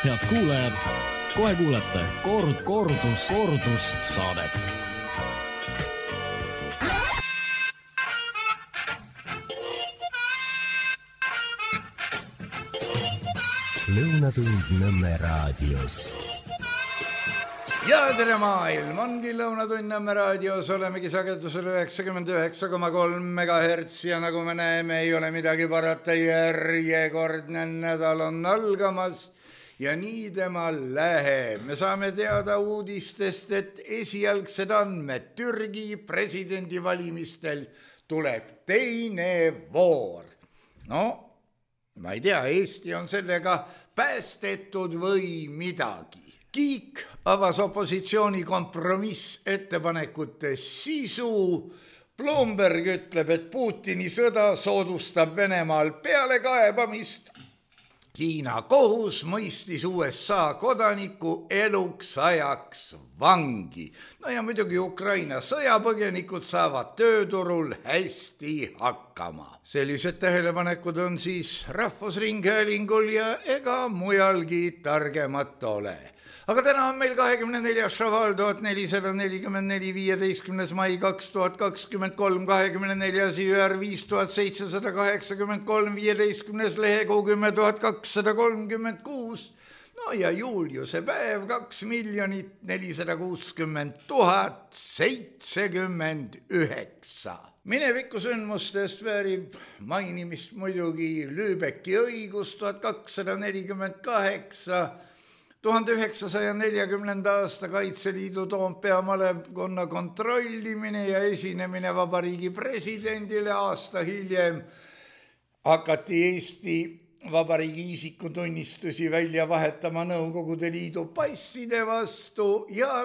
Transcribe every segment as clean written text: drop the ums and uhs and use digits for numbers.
Head kuulajad, kohe kuulete kordus saadet. Lõunatund Nõmme raadios. Ja tere maailm, ongi Lõunatund Nõmme raadios, olemegi sagedusel 99,3 MHz ja nagu me näeme, ei ole midagi parata, järjekordne nädal on algamas ja nii tema läheb. Me saame teada uudistest, et esialgsed andmed Türgi presidendivalimistel tuleb teine voor. No, ma ei tea, Eesti on sellega päästetud või midagi. Kiik avas opositsiooni kompromissettepanekute sisu. Bloomberg ütleb, et Putini sõda soodustab Venemaal pealekaebamist. Hiina kohus mõistis USA kodaniku eluks ajaks vangi. No ja muidugi Ukraina sõjapõgenikud saavad tööturul hästi hakkama. Sellised tähelepanekud on siis Rahvusringhäälingul ja ega mujalgi targemat ole. Aga täna on meil 24. šaval 1444, 15. mai 2023, 24. jüär 5783, 15. lehekuu 10236, no ja juuliuse päev 2 460 079. Mineviku sündmustest väärib mainimist muidugi Lübecki õigus 1248, 1940. aasta Kaitseliidu Toompea malevkonna kontrollimine ja esinemine vabariigi presidendile. Aasta hiljem hakati Eesti Vabariigi isikutunnistusi välja vahetama Nõukogude Liidu passide vastu ja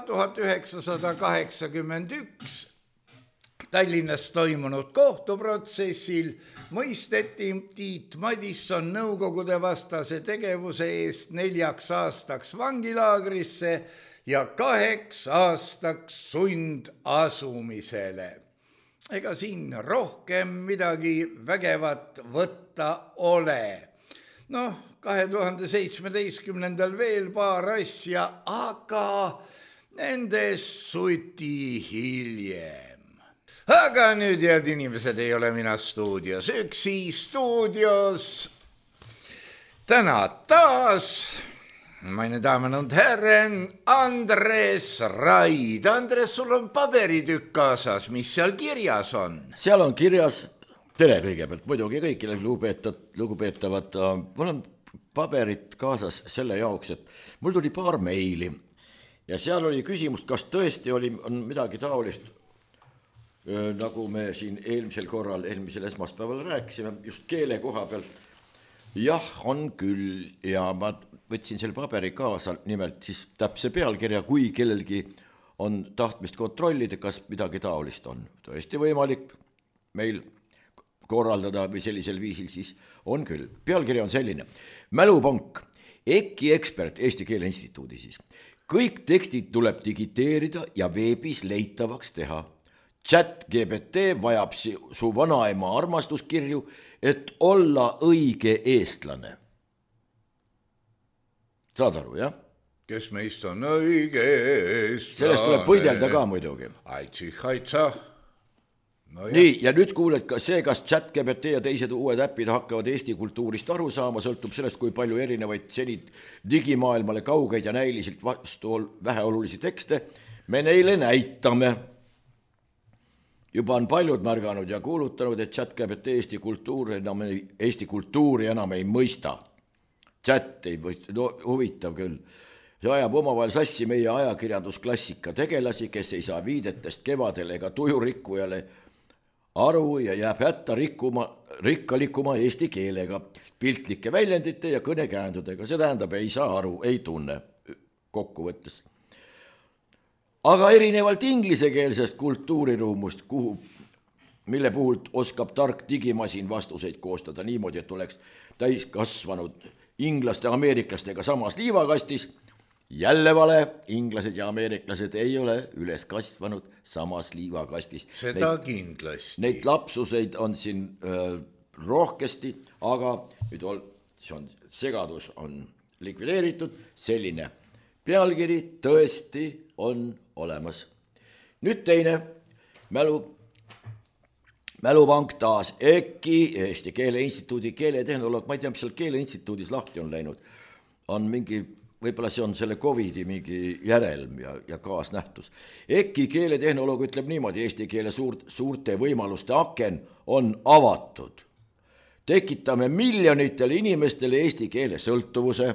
1981 Tallinnas toimunud kohtuprotsessil mõisteti Tiit Madisson Nõukogude vastase tegevuse eest 4 aastaks vangilaagrisse ja 2 aastaks sundasumisele. Ega siin rohkem midagi vägevat võtta ole. Noh, 2017. veel paar asja, aga nendest suti hiljem. Aga nüüd, head inimesed, ei ole mina stuudios üksi. Stuudios täna taas, meine Damen und Herren, Andres Raid. Andres, sul on paberitükk kaasas, mis seal kirjas on? Seal on kirjas, tere kõigepealt, muidugi kõikile lugupeetavad, mul on paberit kaasas selle jaoks, et mul tuli paar meili ja seal oli küsimust, kas tõesti on midagi taolist, nagu me siin eelmisel esmaspäeval rääkisime, just keele koha pealt. Jah, on küll ja ma võtsin selle paberi kaasa, nimelt siis täpse pealkirja, kui kellelgi on tahtmist kontrollida, kas midagi taolist on. Tõesti võimalik meil korraldada või sellisel viisil siis on küll. Pealkirja on selline. Mälupank, EKI ekspert Eesti Keele Instituudi siis. Kõik tekstid tuleb digiteerida ja veebis leitavaks teha. ChatGPT vajab su vanaema armastuskirju, et olla õige eestlane. Saad aru, jah? Kes meist on õige eestlane? Sellest tuleb võidelda ka muidugi. Aitsa. No, nii, ja nüüd kuuled ka see, kas ChatGPT ja teised uued äppid hakkavad Eesti kultuurist aru saama, sõltub sellest, kui palju erinevaid seni digimaailmale kaugeid ja näiliselt vastu väheolulisi tekste me neile näitame. Juba on paljud märganud ja kuulutanud, et ChatGPT Eesti kultuuri enam ei mõista. Chat ei mõista, no huvitav küll. See ajab omavahel sassi meie ajakirjandusklassika tegelasi, kes ei saa viidetest kevadele ega tujurikkujale aru ja jääb hätta rikkalikuma eesti keelega, piltlike väljendite ja kõnekäändudega. See tähendab, ei saa aru, ei tunne kokkuvõttes. Aga erinevalt inglisekeelsest kultuuriruumust, mille puhult oskab tark digimasin vastuseid koostada niimoodi, et oleks täiskasvanud inglaste ja ameeriklastega samas liivakastis, jälle vale, inglased ja ameeriklased ei ole üles kasvanud samas liivakastis. Seda kindlasti. Neid lapsuseid on siin rohkesti, aga nüüd segadus on likvideeritud, selline pealkiri tõesti on olemas. Nüüd teine mälupank taas, EKI, Eesti Keele Instituudi keeletehnoloog, ma ei tea, mis seal keeleinstituudis lahti on läinud, on mingi, võib-olla see on selle COVID-i mingi järelm ja kaasnähtus. EKI keeletehnoloog ütleb niimoodi, eesti keele suurte võimaluste aken on avatud. Tekitame miljonitele inimestele eesti keele sõltuvuse.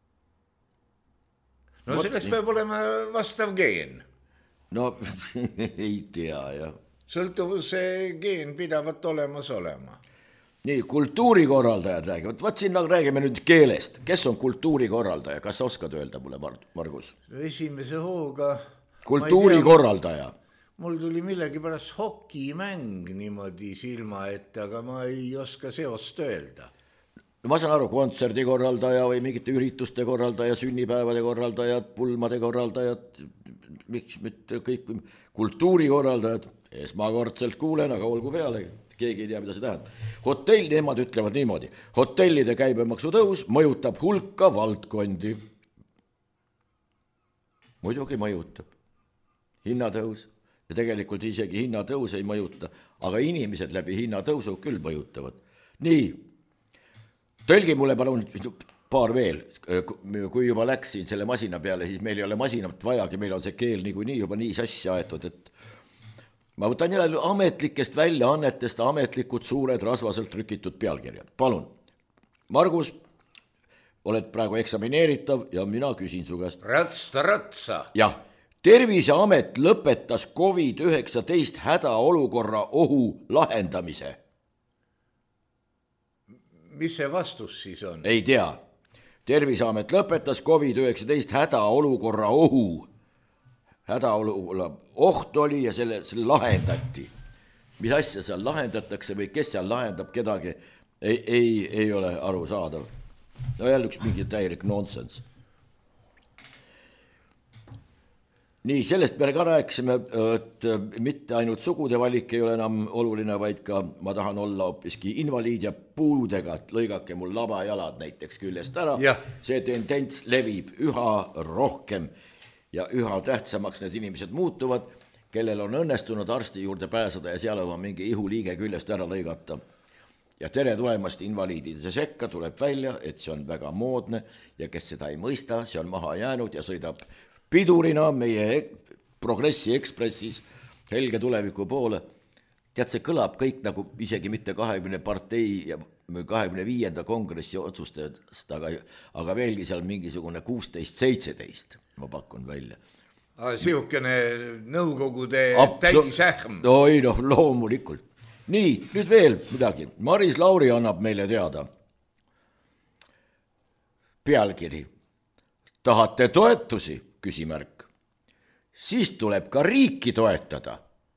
No selleks peab olema vastav geen. No ei tea, jah. Sõltuvuse geen pidavat olemas olema. Nii, kultuurikorraldajad räägivad. Vaat siin räägime nüüd keelest. Kes on kultuurikorraldaja? Kas sa oskad öelda mulle, Margus? Esimese hooga... Kultuurikorraldaja. Mul tuli millegi pärast hokimäng niimoodi silma ette, aga ma ei oska seost öelda. Ma saan aru, kontserdikorraldaja või mingite ürituste korraldaja, sünnipäevade korraldajad, pulmade korraldajad, miks mitte kõik kultuurikorraldajad, esmakordselt kuulen, aga olgu pealegi, keegi ei tea, mida see tähendab. Hotell, nemad ütlevad niimoodi, hotellide käibemaksu tõus mõjutab hulka valdkondi. Muidugi mõjutab. Hinnatõus ja tegelikult isegi hinnatõus ei mõjuta, aga inimesed läbi hinnatõusu küll mõjutavad. Nii, tõlgi mulle palun paar veel, kui juba läksin selle masina peale, siis meil ei ole masinat vajagi, meil on see keel niikuinii juba nii sassi aetud, et ma võtan jälle ametlikest väljaannetest ametlikud suured rasvaselt trükitud pealkirjad. Palun, Margus, oled praegu eksamineeritav ja mina küsin su käest. Ratsa. Jah, Terviseamet lõpetas COVID-19 hädaolukorra ohu lahendamise. Mis see vastus siis on? Ei tea. Terviseamet lõpetas COVID-19 hädaolukorra ohu. Hädaolukorra oht oli ja selle lahendati. Mis asja seal lahendatakse või kes seal lahendab kedagi, ei ole aru saadav. No jälle üks mingi täielik nonsense. Nii, sellest me ka rääkisime, et mitte ainult sugude valik ei ole enam oluline, vaid ka ma tahan olla hoopiski invaliid ja puudega, et lõigake mul labajalad näiteks küljest ära. Ja. See tendents levib üha rohkem ja üha tähtsamaks need inimesed muutuvad, kellel on õnnestunud arsti juurde pääseda ja seal oma mingi ihuliige küljest ära lõigata. Ja tere tulemast invaliidide sekka tuleb välja, et see on väga moodne ja kes seda ei mõista, see on maha jäänud ja sõidab pidurina meie Progressi Ekspressis helge tuleviku poole. Tead, see kõlab kõik nagu isegi mitte 20 partei ja 25. kongressi otsustest, aga veelgi seal mingisugune 16-17, ma pakun välja. Sihukene nõukogude täisähm. Oi, noh, loomulikult. Nii, nüüd veel midagi. Maris Lauri annab meile teada. Pealkiri. Tahate toetusi? Küsimärk. Siis tuleb ka riiki toetada.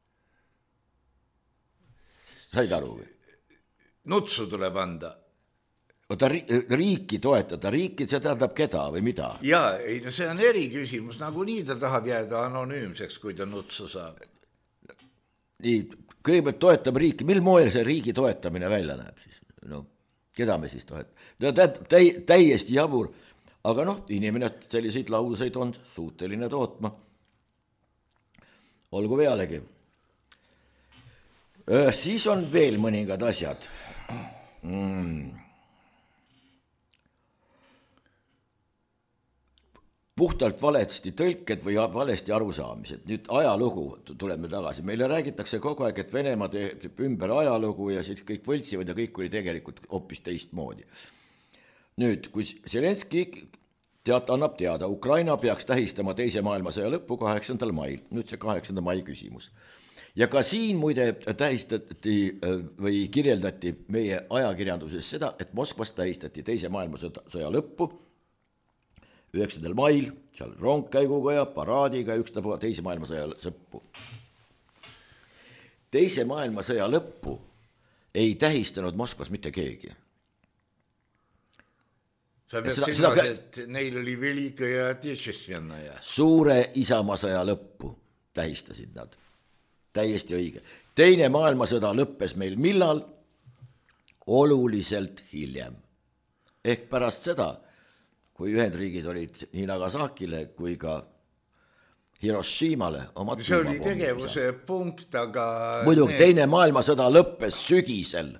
Said aru või? Nutsu tuleb anda. Oota, riiki toetada. Riiki, see tähendab keda või mida? Jaa, ei, no see on eri küsimus. Nagu nii ta tahab jääda anonüümseks, kui ta nutsu saab. Nii, kõigepealt toetab riiki. Mil moel see riigi toetamine välja näeb siis? No, keda me siis toetame? Täiesti jabur. Aga noh, inimene selliseid lauseid on suuteline tootma. Olgu pealegi. Siis on veel mõningad asjad. Puhtalt valesti tõlked või valesti arusaamised. Nüüd ajalugu tuleme tagasi. Meile räägitakse kogu aeg, et Venemaa teeb ümber ajalugu ja siis kõik võltsivad ja kõik oli tegelikult hoopis teistmoodi. Nüüd, kui Zelenski annab teada, Ukraina peaks tähistama teise maailmasõja lõppu 8. mail. Nüüd see 8. mai küsimus. Ja ka siin muide tähistati või kirjeldati meie ajakirjanduses seda, et Moskvas tähistati teise maailmasõja lõppu 9. mail, seal rongkäiguga ja paraadiga ükstapuha teise maailmasõja lõppu. Teise maailmasõja lõppu ei tähistanud Moskvas mitte keegi. Sa pead silmas, et neil oli Velika ja Otečestvenna ja... Suure isamaasõja lõppu tähistasid nad. Täiesti õige. Teine maailmasõda lõppes meil millal? Oluliselt hiljem. Ehk pärast seda, kui Ühendriigid olid nii Nagasakile kui ka Hiroshimale oma see oli tegevuse punkt, aga... Muidugi teine maailmasõda lõppes sügisel.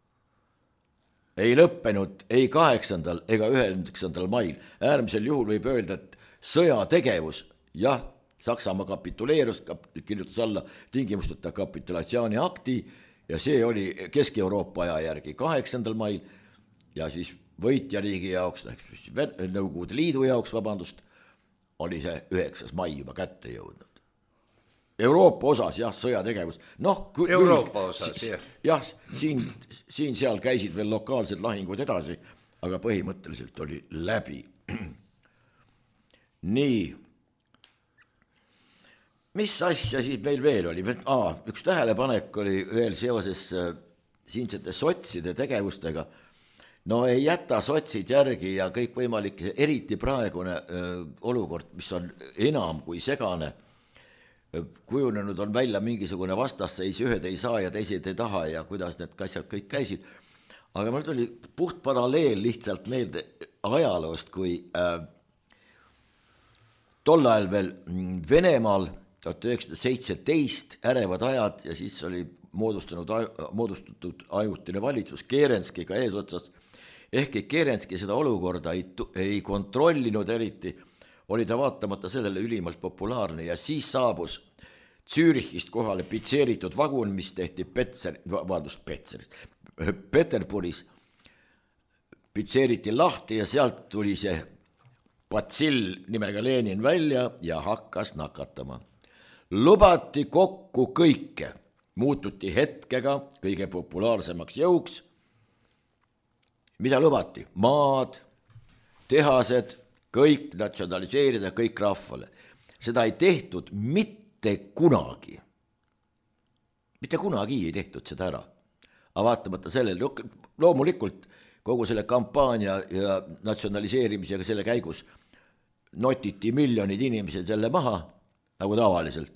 Ei lõppenud ei 8. ega 9. mail. Äärmisel juhul võib öelda, et sõjategevus, jah, Saksamaa kapituleerus, kirjutas alla tingimusteta kapitulatsiooni akti ja see oli Kesk-Euroopa aja järgi 8. mail ja siis võitjariigi jaoks, Nõukogude Liidu jaoks, oli see 9. mai juba kätte jõudnud. Euroopa osas, jah, sõjategevus. Euroopa osas, jah. Jah, siin seal käisid veel lokaalsed lahingud edasi, aga põhimõtteliselt oli läbi. Nii. Mis asja siis meil veel oli? Üks tähelepanek oli veel seoses siinsete sotside tegevustega. No ei jäta sotsid järgi ja kõik võimalik, eriti praegune olukord, mis on enam kui segane, kujunenud on välja mingisugune vastasseis, ühed ei saa ja teised ei taha ja kuidas need asjad kõik käisid. Aga mul tuli puht paralleel lihtsalt meelde ajaloost, kui tol ajal veel Venemaal 1917 ärevad ajad ja siis oli moodustatud ajutine valitsus Kerenskiga eesotsas. Ehkki Kerenski seda olukorda ei kontrollinud eriti, oli ta vaatamata sellele ülimalt populaarne ja siis saabus Zürichist kohale pitseeritud vagun, mis tehti Peterburis. Pitseeriti lahti ja sealt tuli see patsill nimega Lenin välja ja hakkas nakatama. Lubati kokku kõike, muututi hetkega kõige populaarsemaks jõuks. Mida lubati? Maad, tehased, kõik natsionaliseerida, kõik rahvale. Seda ei tehtud mitte kunagi. Mitte kunagi ei tehtud seda ära. Aga vaatamata sellele, loomulikult kogu selle kampaania ja natsionaliseerimisega selle käigus notiti miljonid inimesed jälle maha, nagu tavaliselt.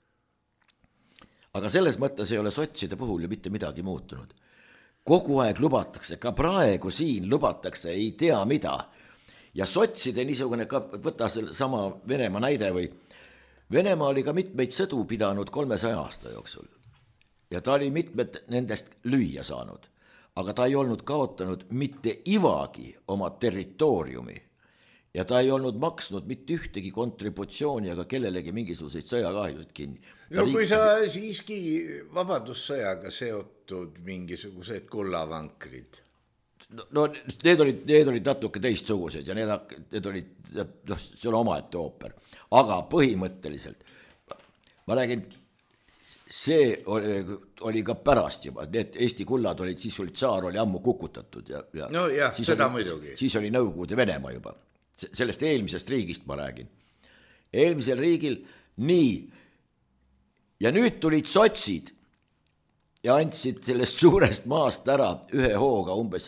Aga selles mõttes ei ole sotside puhul ju mitte midagi muutunud. Kogu aeg lubatakse, ka praegu siin lubatakse, ei tea mida. Ja sotside niisugune, võta sama Venemaa näide või Venemaa oli ka mitmeid sõdu pidanud 300 aasta jooksul. Ja ta oli mitmed nendest lüüa saanud, aga ta ei olnud kaotanud mitte ivagi oma territooriumi ja ta ei olnud maksnud mitte ühtegi kontributsiooni, aga kellelegi mingisuguseid sõjakahjusid kinni. No kui sa siiski vabadussõjaga seotud mingisugused kullavankrid? No need olid natuke teistsugused ja need olid, see on omaette ooper. Aga põhimõtteliselt, ma räägin, see oli ka pärast juba, need Eesti kullad olid, siis oli tsaar oli ammu kukutatud. No jah, seda muidugi. Siis oli Nõukogude Venemaa juba. Sellest eelmisest riigist ma räägin. Eelmisel riigil nii. Ja nüüd tulid sotsid ja andsid sellest suurest maast ära ühe hooga umbes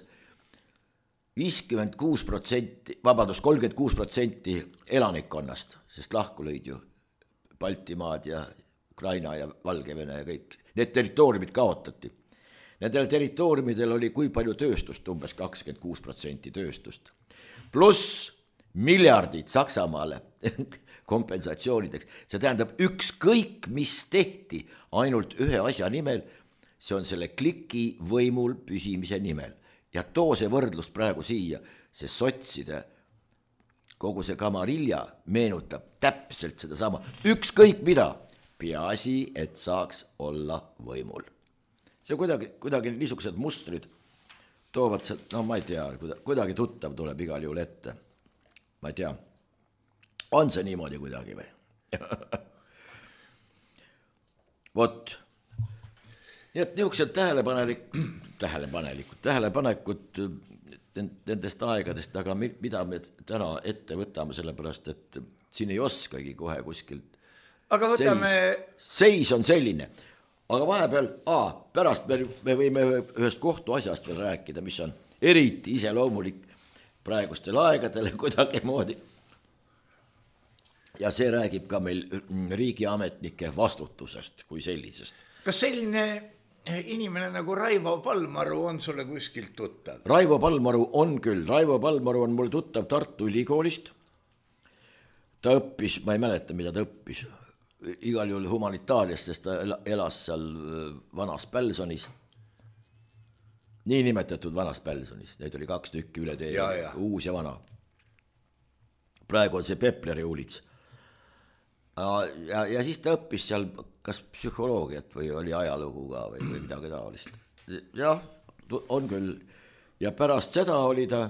56%, 36% elanikkonnast, sest lahku lõid ju Baltimaad ja Ukraina ja Valgevene ja kõik. Need territooriumid kaotati. Nendel territooriumidel oli kui palju tööstust, umbes 26% tööstust. Pluss miljardid Saksamaale kompensatsioonideks. See tähendab ükskõik, mis tehti ainult ühe asja nimel, see on selle kliki võimul püsimise nimel. Ja too see võrdlus praegu siia, see sotside, kogu see kamarilja meenutab täpselt seda sama. Ükskõik mida, peaasi, et saaks olla võimul. See kuidagi niisugused mustrid toovad, no ma ei tea, kuidagi tuttav tuleb igal juhul ette. Ma ei tea, on see niimoodi kuidagi või? Vot, nii et niisugused tähelepanekud nendest aegadest, aga mida me täna ette võtame, sellepärast, et siin ei oskagi kohe kuskilt. Aga võtame... Seis on selline, aga vahepeal, pärast me võime ühest kohtuasjast veel rääkida, mis on eriti iseloomulik praegustel aegadel kuidagi moodi. Ja see räägib ka meil riigiametnike vastutusest kui sellisest. Kas selline inimene nagu Raivo Palmaru on sulle kuskilt tuttav? Raivo Palmaru on küll, Raivo Palmaru on mul tuttav Tartu Ülikoolist. Ta õppis, ma ei mäleta, mida ta õppis, igal juhul humanitaariast, sest ta elas seal Vanas Pälsonis. Nii nimetatud Vanas Pälsonis, neid oli 2 tükki üle tee, uus ja vana. Praegu on see Pepleri uulits. Ja siis ta õppis seal kas psühholoogiat või oli ajalugu ka või midagi taolist. Jah, on küll. Ja pärast seda oli ta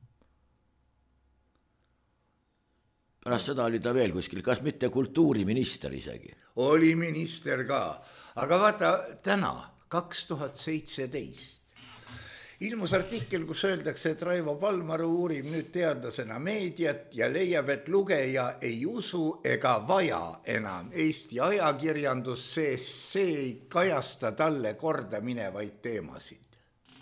veel kuskil, kas mitte kultuuriminister isegi? Oli minister ka, aga vaata täna, 2017, ilmus artikkel, kus öeldakse, et Raivo Palmaru uurib nüüd teadlasena meediat ja leiab, et lugeja ei usu ega vaja enam Eesti ajakirjandus, sest see ei kajasta talle korda minevaid teemasid.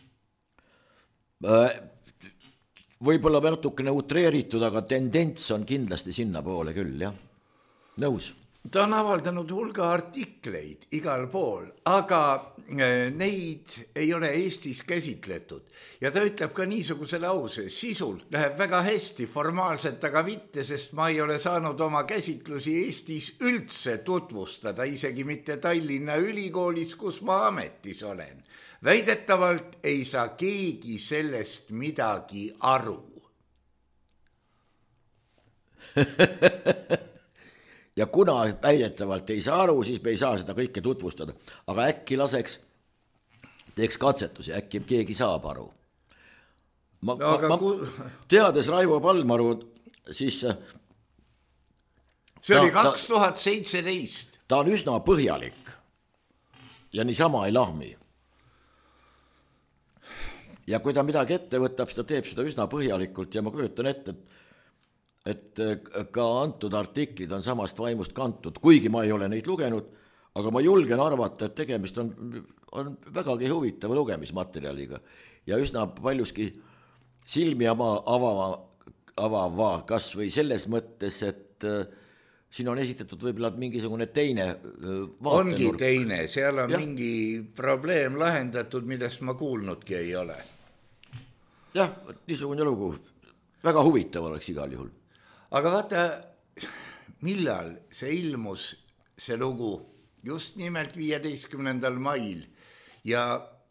Võib-olla natukene utreeritud, aga tendents on kindlasti sinna poole küll, jah. Nõus. Ta on avaldanud hulga artikleid igal pool, aga neid ei ole Eestis käsitletud. Ja ta ütleb ka niisuguse lause, sisult läheb väga hästi, formaalselt aga mitte, sest ma ei ole saanud oma käsitlusi Eestis üldse tutvustada, isegi mitte Tallinna Ülikoolis, kus ma ametis olen. Väidetavalt ei saa keegi sellest midagi aru. Ja kuna väidetavalt ei saa aru, siis me ei saa seda kõike tutvustada. Aga äkki teeks katsetusi, äkki keegi saab aru. Teades Raivo Palmaru, siis... See oli 2017. Ta on üsna põhjalik ja niisama ei lahmi. Ja kui ta midagi ette võtab, siis ta teeb seda üsna põhjalikult ja ma kujutan ette, et ka antud artiklid on samast vaimust kantud, kuigi ma ei ole neid lugenud, aga ma julgen arvata, et tegemist on vägagi huvitava lugemismaterjaliga ja üsna paljuski silmi avava kas või selles mõttes, et siin on esitatud võib-olla mingisugune teine vaatenurk. Ongi teine, seal on mingi probleem lahendatud, millest ma kuulnudki ei ole. Jah, niisugune lugu, väga huvitav oleks igal juhul. Aga vaata, millal see ilmus, see lugu, just nimelt 15. mail ja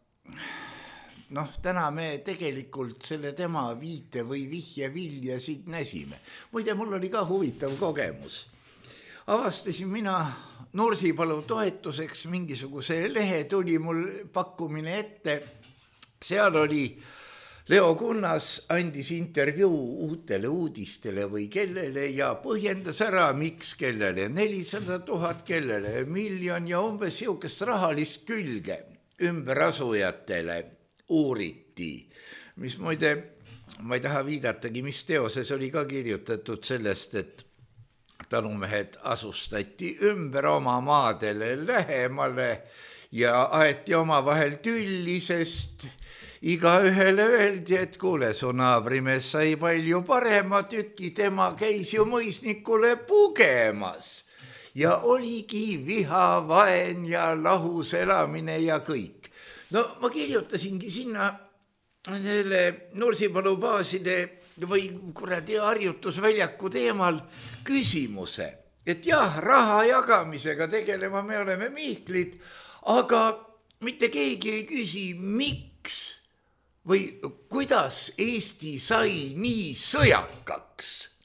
täna me tegelikult selle tema viite või vihje vilja siit näsime. Muide, mul oli ka huvitav kogemus. Avastasin mina Nursipalu toetuseks mingisuguse lehe, tuli mul pakkumine ette, seal oli Leo Kunnas andis intervjuu Uutele Uudistele või kellele ja põhjendas ära, miks kellele 400 000, kellele 1 miljon ja umbes siukest rahalist külge ümberasujatele uuriti, mis muide, ma ei taha viidatagi, mis teoses oli ka kirjutatud sellest, et talumehed asustati ümber oma maadele lähemale ja aeti omavahel tülli, sest igaühele öeldi, et kuule, su naabrimees sai palju parema tüki, tema käis ju mõisnikule pugemas. Ja oligi viha, vaen ja lahus elamine ja kõik. No ma kirjutasingi sinna Nursipalu baaside või kuradi harjutusväljaku teemal küsimuse, et jah, raha jagamisega tegelema me oleme Mihklid, aga mitte keegi ei küsi, miks või kuidas Eesti sai nii sõjakaks.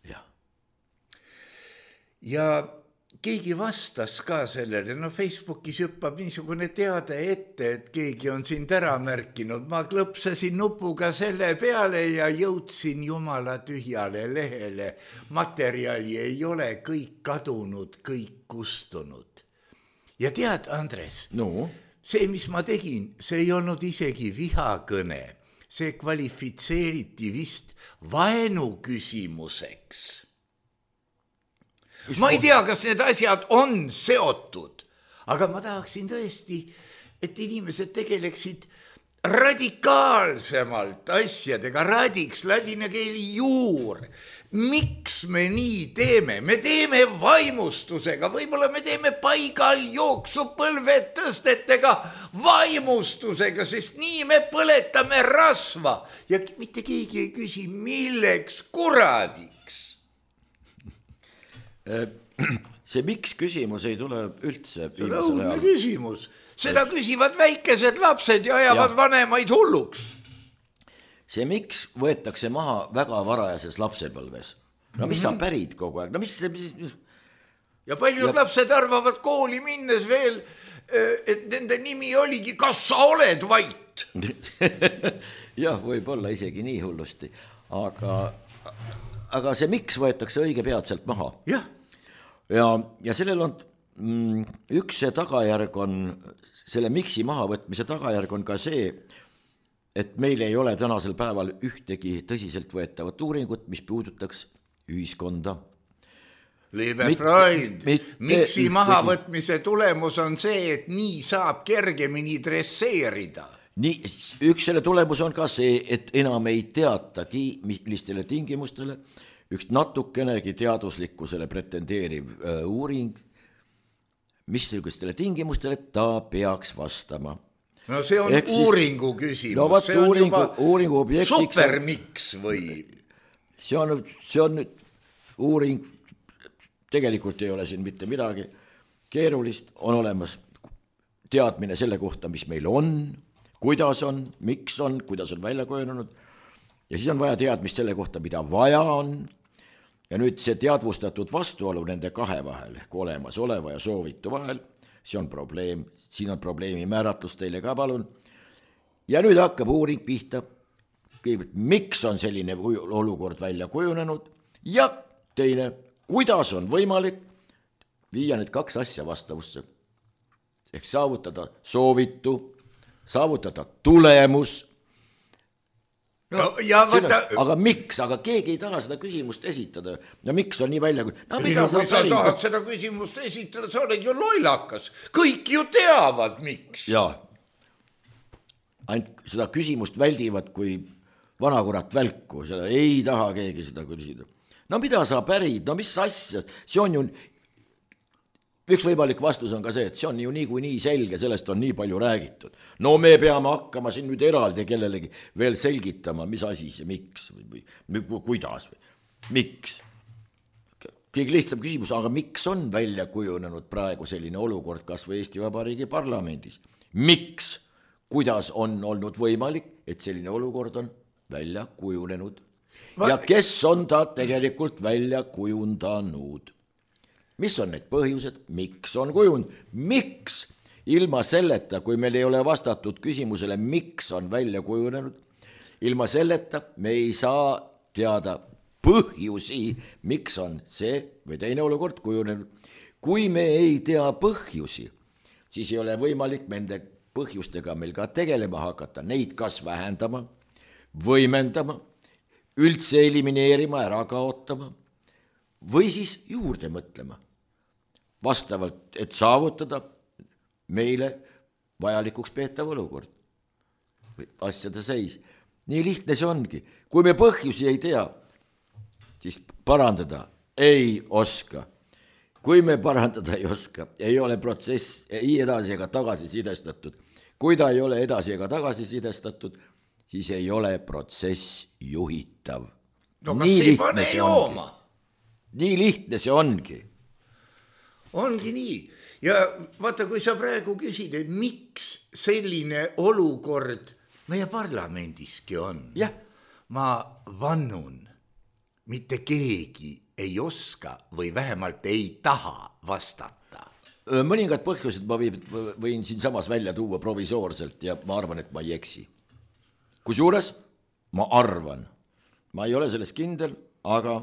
Ja keegi vastas ka sellele, Facebookis hüppab niisugune teade ette, et keegi on sind ära märkinud. Ma klõpsasin nupuga selle peale ja jõudsin jumala tühjale lehele. Materjali ei ole, kõik kadunud, kõik kustunud. Ja tead, Andres, see, mis ma tegin, see ei olnud isegi vihakõne. See kvalifitseeriti vist vaenu küsimuseks. Ma ei tea, kas need asjad on seotud, aga ma tahaksin tõesti, et inimesed tegeleksid radikaalsemalt asjadega, radiks, ladina keeli juur. Miks me nii teeme? Me teeme vaimustusega, võib-olla me teeme paigal jooksupõlvetõstetega vaimustusega, sest nii me põletame rasva ja mitte keegi ei küsi, milleks kuradiks. See miks küsimus ei tule üldse. See on õudne küsimus. Seda küsivad väikesed lapsed ja ajavad vanemaid hulluks. See miks võetakse maha väga varajases lapsepõlves. No mis sa pärid kogu aeg? No mis see... Ja paljud lapsed arvavad kooli minnes veel, et nende nimi oligi Kas sa oled vait? Jah, võib-olla isegi nii hullusti. Aga see miks võetakse õige peatselt maha. Jah. Ja sellel on üks see tagajärg on, selle miksi mahavõtmise tagajärg on ka see, et meil ei ole tänasel päeval ühtegi tõsiselt võetavat uuringut, mis puudutaks ühiskonda. Liebe Freund, miksi mahavõtmise tulemus on see, et nii saab kergemini dresseerida. Nii, üks selle tulemus on ka see, et enam ei teatagi, millistele tingimustele üks natukenegi teaduslikkusele pretendeeriv uuring, missugustele tingimustele ta peaks vastama. No see on uuringu küsimus, no, see on uuringu objektiks. Supermiks või? See on nüüd uuring, tegelikult ei ole siin mitte midagi keerulist, on olemas teadmine selle kohta, mis meil on, kuidas on, miks on, kuidas on välja kujunenud ja siis on vaja teadmist selle kohta, mida vaja on ja nüüd see teadvustatud vastuolu nende kahe vahel, ehk olemas oleva ja soovitu vahel, see on probleem, siin on probleemi määratlus teile ka palun. Ja nüüd hakkab uuring pihta, miks on selline olukord välja kujunenud ja teine, kuidas on võimalik viia need kaks asja vastavusse. Ehk saavutada soovitu, saavutada tulemus. No, ja võtta... Aga miks? Aga keegi ei taha seda küsimust esitada. Ja miks on nii välja? No, kui sa tahad seda küsimust esitada, sa oled ju lollakas. Kõik ju teavad, miks. Jaa. Ainult seda küsimust väldivad, kui vanakurat välku. Seda ei taha keegi seda küsida. No mida sa pärid? No mis asja? See on ju... Üks võimalik vastus on ka see, et see on ju nii selge, sellest on nii palju räägitud. No me peame hakkama siin nüüd eraldi kellelegi veel selgitama, mis asi see, miks või kuidas või miks. Keegi lihtsam küsimus, aga miks on välja kujunenud praegu selline olukord kas või Eesti Vabariigi parlamendis? Miks? Kuidas on olnud võimalik, et selline olukord on välja kujunenud? Ja kes on ta tegelikult välja kujundanud? Mis on need põhjused, miks on kujund? Miks ilma selleta, kui meil ei ole vastatud küsimusele, miks on välja kujunenud, ilma selleta me ei saa teada põhjusi, miks on see või teine olukord kujunenud. Kui me ei tea põhjusi, siis ei ole võimalik nende põhjustega meil ka tegelema hakata, neid kas vähendama, võimendama, üldse elimineerima, ära kaotama või siis juurde mõtlema. Vastavalt, et saavutada meile vajalikuks peetav olukord. Asjade seis. Nii lihtne see ongi. Kui me põhjusi ei tea, siis parandada ei oska. Kui me parandada ei oska, ei ole protsess ei edasi ega tagasi sidestatud. Kui ta ei ole edasi ega tagasi sidestatud, siis ei ole protsess juhitav. No kas ei pane jooma? Nii lihtne see ongi. Ongi nii. Ja vaata, kui sa praegu küsid, et miks selline olukord meie parlamendiski on. Ja. Ma vannun, mitte keegi ei oska või vähemalt ei taha vastata. Mõningad põhjused ma võin siin samas välja tuua provisoorselt ja ma arvan, et ma ei eksi. Kusjuures ma arvan, ma ei ole selles kindel, aga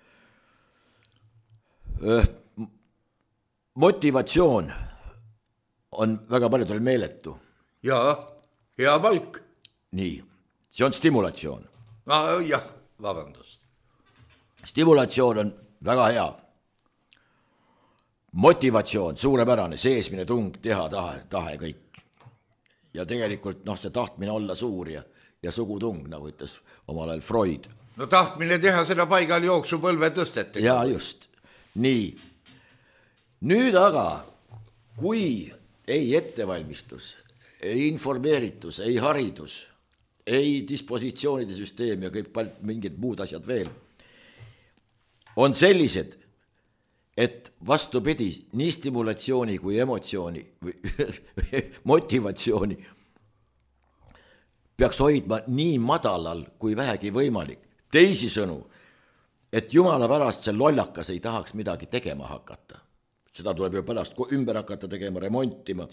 motivatsioon on väga paljudel meeletu. Jaa, hea palk. Nii, see on stimulatsioon. Jah, vabandust. Stimulatsioon on väga hea. Motivatsioon, suurepärane, seesmine tung, teha tahe kõik. ja tegelikult see tahtmine olla suur ja sugutung, nagu ütles omal ajal Freud. No tahtmine teha seda paigal jooksupõlve tõstetega. Ja just, nii. Nüüd aga, kui ei ettevalmistus, ei informeeritus, ei haridus, ei dispositsioonide süsteem ja kõik mingid muud asjad veel, on sellised, et vastupidi, nii stimulatsiooni kui emotsiooni või motivatsiooni peaks hoidma nii madalal kui vähegi võimalik. Teisisõnu, et jumala pärast see lollakas ei tahaks midagi tegema hakata. Seda tuleb ju pärast ümber hakata tegema, remontima.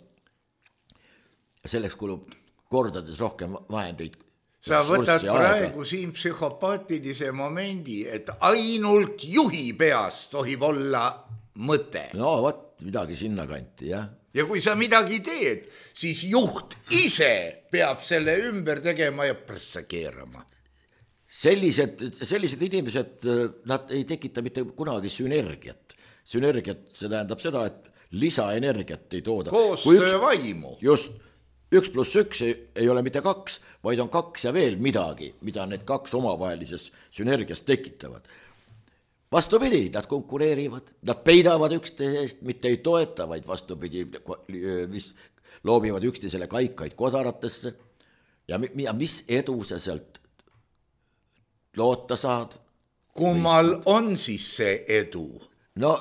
Selleks kulub kordades rohkem vahendeid. Sa võtad praegu siin psühhopaatilise momendi, et ainult juhi peas tohib olla mõte. No võt, midagi sinna kanti, jah. Ja kui sa midagi teed, siis juht ise peab selle ümber tegema ja pressa keerama. Sellised inimesed, nad ei tekita mitte kunagi sünergiat. Sünergiat, see tähendab seda, et lisaenergiat ei tooda. Koostöö vaimu. Just, 1+1 ei ole mitte 2, vaid on 2 ja veel midagi, mida need 2 omavahelises sünergias tekitavad. Vastupidi, nad konkureerivad, nad peidavad üksteisest, mitte ei toeta, vaid vastupidi, loobivad üksteisele kaikaid kodaratesse ja mis edu sa sealt loota saad? Kummal on siis see edu? No,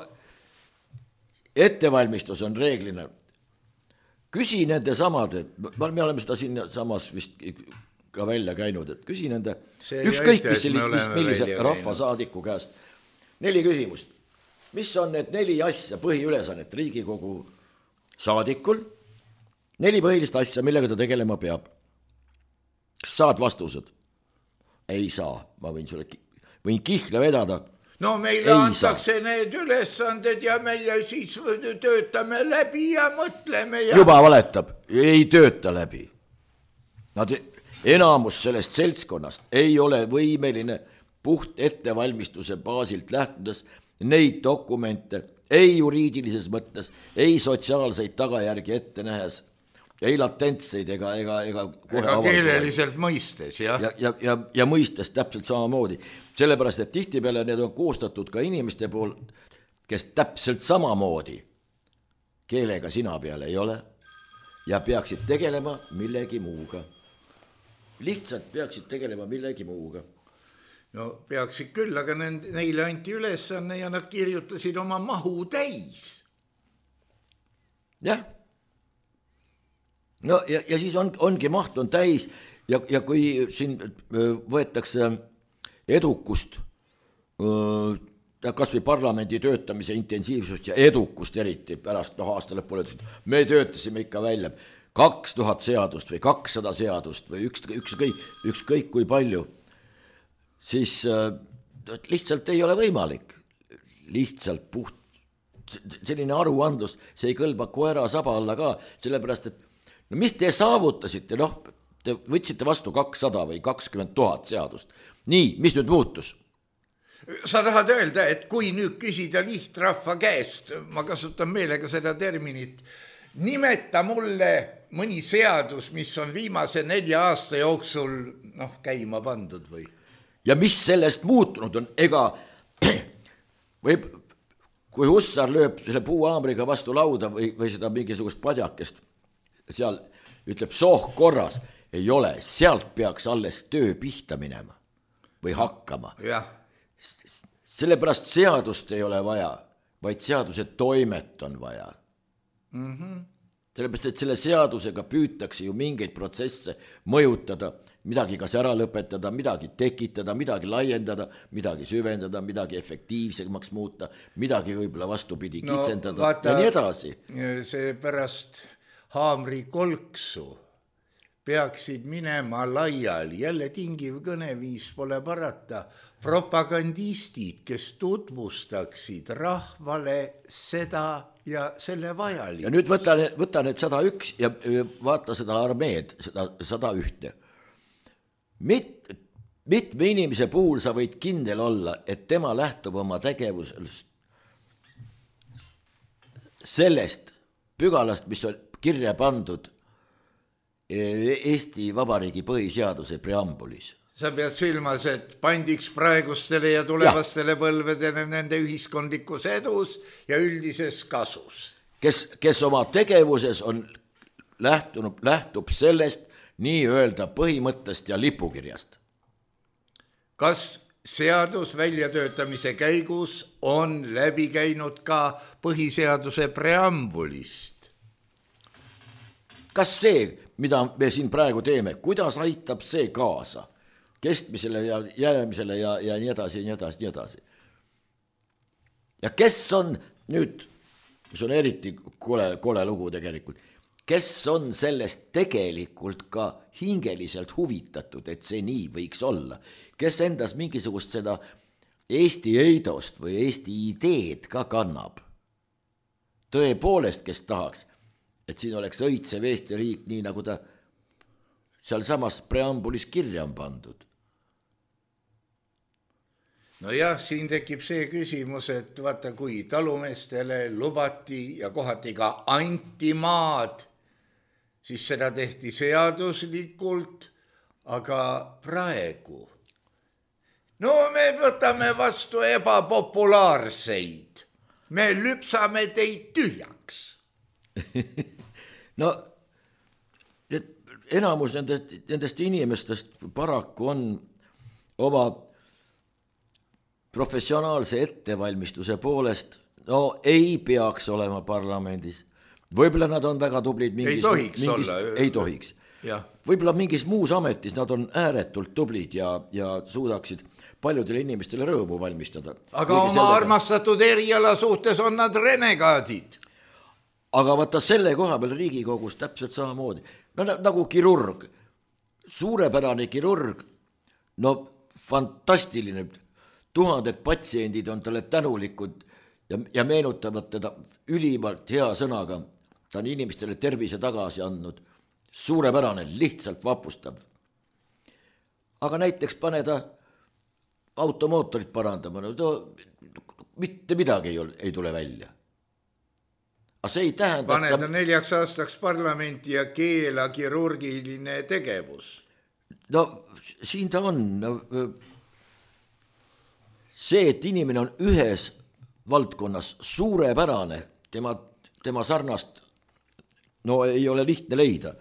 ettevalmistus on reeglina. Küsi nende samade, me oleme seda siin samas vist ka välja käinud, et küsi nende ükskõik millise rahvasaadiku käest 4 küsimust. Mis on need 4 asja põhiülesannet Riigikogu saadikul? 4 põhilist asja, millega ta tegelema peab. Kas saad vastused? Ei saa, ma võin kihla vedada. No meile antakse need ülesanded ja meie siis töötame läbi ja mõtleme. Ja... Juba valetab, ei tööta läbi. Nad enamus sellest seltskonnast ei ole võimeline puht ettevalmistuse baasilt lähtudes neid dokumente ei juriidilises mõttes, ei sotsiaalseid tagajärgi ette nähes, ei latentseid ega keeleliselt mõistes, jah. Ja mõistes täpselt samamoodi. Sellepärast, et tihtipeale need on koostatud ka inimeste pool, kes täpselt samamoodi keelega sina peal ei ole ja peaksid tegelema millegi muuga. Lihtsalt peaksid tegelema millegi muuga. No peaksid küll, aga neile anti ülesanne ja nad kirjutasid oma mahu täis. Jah. No ja siis ongi maht on täis ja kui siin võetakse edukust, kas või parlamendi töötamise intensiivsust ja edukust eriti pärast aasta lõpul, me töötasime ikka välja 2000 seadust või 200 seadust või ükskõik kui palju, siis lihtsalt ei ole võimalik. Lihtsalt puht selline aruandlus, see ei kõlba koera saba alla ka, sellepärast, et no mis te saavutasite, te võtsite vastu 200 või 20 000 seadust. Nii, mis nüüd muutus? Sa tahad öelda, et kui nüüd küsida lihtrahva käest, ma kasutan meelega seda terminit, nimeta mulle mõni seadus, mis on viimase 4 aasta jooksul käima pandud või? Ja mis sellest muutunud on, ega võib, kui hussar lööb selle puuaamriga vastu lauda või seda mingisugust padjakest, seal ütleb sooh korras, ei ole, sealt peaks alles töö pihta minema või hakkama. Ja. Sellepärast seadust ei ole vaja, vaid seaduse toimet on vaja. Sellepärast, et selle seadusega püütakse ju mingeid protsesse mõjutada, midagi kas ära lõpetada, midagi tekitada, midagi laiendada, midagi süvendada, midagi efektiivsemaks muuta, midagi võib-olla vastupidi kitsendada ja nii edasi. See pärast haamri kolksu peaksid minema laiali, jälle tingiv kõneviis pole parata, propagandistid, kes tutvustaksid rahvale seda ja selle vajalik. Ja nüüd võta need 101 ja vaata seda armeed, seda 101. Mitme inimese puhul sa võid kindel olla, et tema lähtub oma tegevusest sellest pügalast, mis on kirja pandud Eesti Vabariigi põhiseaduse preambulis. Sa pead silmas, et pandiks praegustele ja tulevastele põlvedele nende ühiskondlikus edus ja üldises kasus. Kes oma tegevuses on lähtub sellest nii-öelda põhimõttest ja lipukirjast. Kas seadus väljatöötamise käigus on läbi käinud ka põhiseaduse preambulist? Kas see, mida me siin praegu teeme, kuidas aitab see kaasa kestmisele ja jäämisele ja nii edasi, nii edasi, nii edasi. Ja kes on nüüd, mis on eriti kole lugu tegelikult, kes on sellest tegelikult ka hingeliselt huvitatud, et see nii võiks olla, kes endas mingisugust seda Eesti eidost või Eesti ideed ka kannab. Tõepoolest, kes tahaks, et siin oleks õitsev Eesti riik, nii nagu ta seal samas preambulis kirja on pandud. No jah, siin tekib see küsimus, et vaata, kui talumeestele lubati ja kohati ka anti maad, siis seda tehti seaduslikult, aga praegu. No me võtame vastu ebapopulaarseid. Me lüpsame teid tühjaks. No, enamus nendest inimestest paraku on oma professionaalse ettevalmistuse poolest, no ei peaks olema parlamendis. Võib-olla nad on väga tublid ei tohiks. Ja. Võib-olla mingis muus ametis nad on ääretult tublid ja suudaksid paljudele inimestele rõõmu valmistada. Aga oma armastatud eriala suhtes on nad renegaadid. Aga vaata selle koha peal Riigikogus täpselt samamoodi. No nagu kirurg, suurepärane kirurg, no fantastiline. Tuhanded patsiendid on talle tänulikud ja meenutavad teda ülimalt hea sõnaga. Ta on inimestele tervise tagasi andnud. Suurepärane, lihtsalt vapustav. Aga näiteks pane ta automootorit parandama, no mitte midagi ei tule välja. Aga see ei tähenda... Pane ta 4 aastaks parlamenti ja keela kirurgiline tegevus. No siin ta on... See, et inimene on ühes valdkonnas suurepärane, tema sarnast, no ei ole lihtne leida.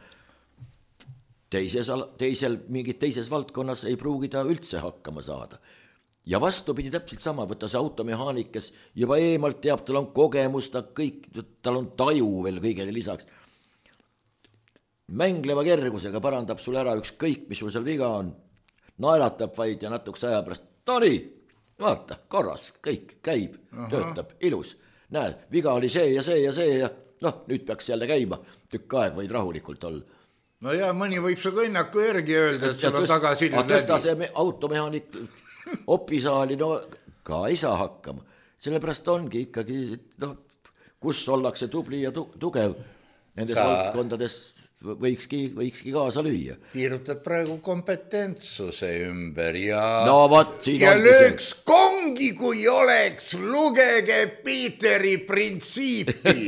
Mingit teises valdkonnas ei pruugi ta üldse hakkama saada. Ja vastupidi täpselt sama, võtta see automehaanik, kes juba eemalt teab, tal on kogemus, tal on taju veel kõigele lisaks. Mängleva kergusega parandab sul ära ükskõik, mis sul seal viga on, naeratab vaid ja natuks aja pärast, vaata, korras, kõik käib, töötab, ilus. Näed, viga oli see ja see ja see ja nüüd peaks jälle käima, tükk aeg võid rahulikult olla. No ja mõni võib su kõnnaku järgi öelda, et sul on tagasilm läbi. Tõsta see automehaanik opisaali, no ka ei saa hakkama. Sellepärast ongi ikkagi, kus ollakse tubli ja tugev nendes valdkondades võikski kaasa lüüa. Tiirutab praegu kompetentsuse ümber ja lööks kongi, kui oleks, lugege Piiteri printsiipi.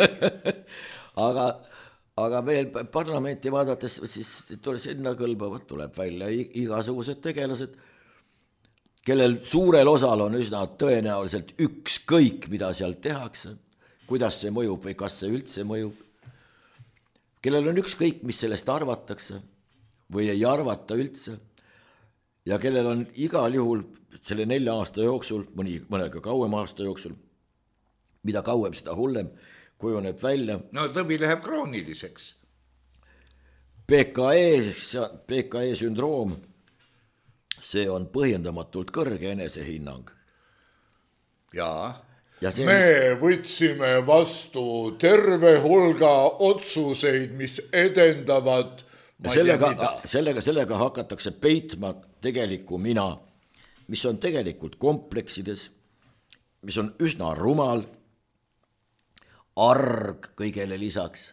aga veel parlamenti vaadates, siis sinna kõlbavad, tuleb välja igasugused tegelased, kellel suurel osal on üsna tõenäoliselt ükskõik, mida seal tehakse, kuidas see mõjub või kas see üldse mõjub. Kellel on ükskõik, mis sellest arvatakse või ei arvata üldse ja kellel on igal juhul selle 4 aasta jooksul, mõnega kauem aasta jooksul, mida kauem seda hullem kujuneb välja. No tõbi läheb krooniliseks. PKE sündroom, see on põhjendamatult kõrge enesehinnang. Jaa. Me võtsime vastu terve hulga otsuseid, mis edendavad sellega hakatakse peitma tegelikku mina, mis on tegelikult kompleksides, mis on üsna rumal, arg kõigele lisaks,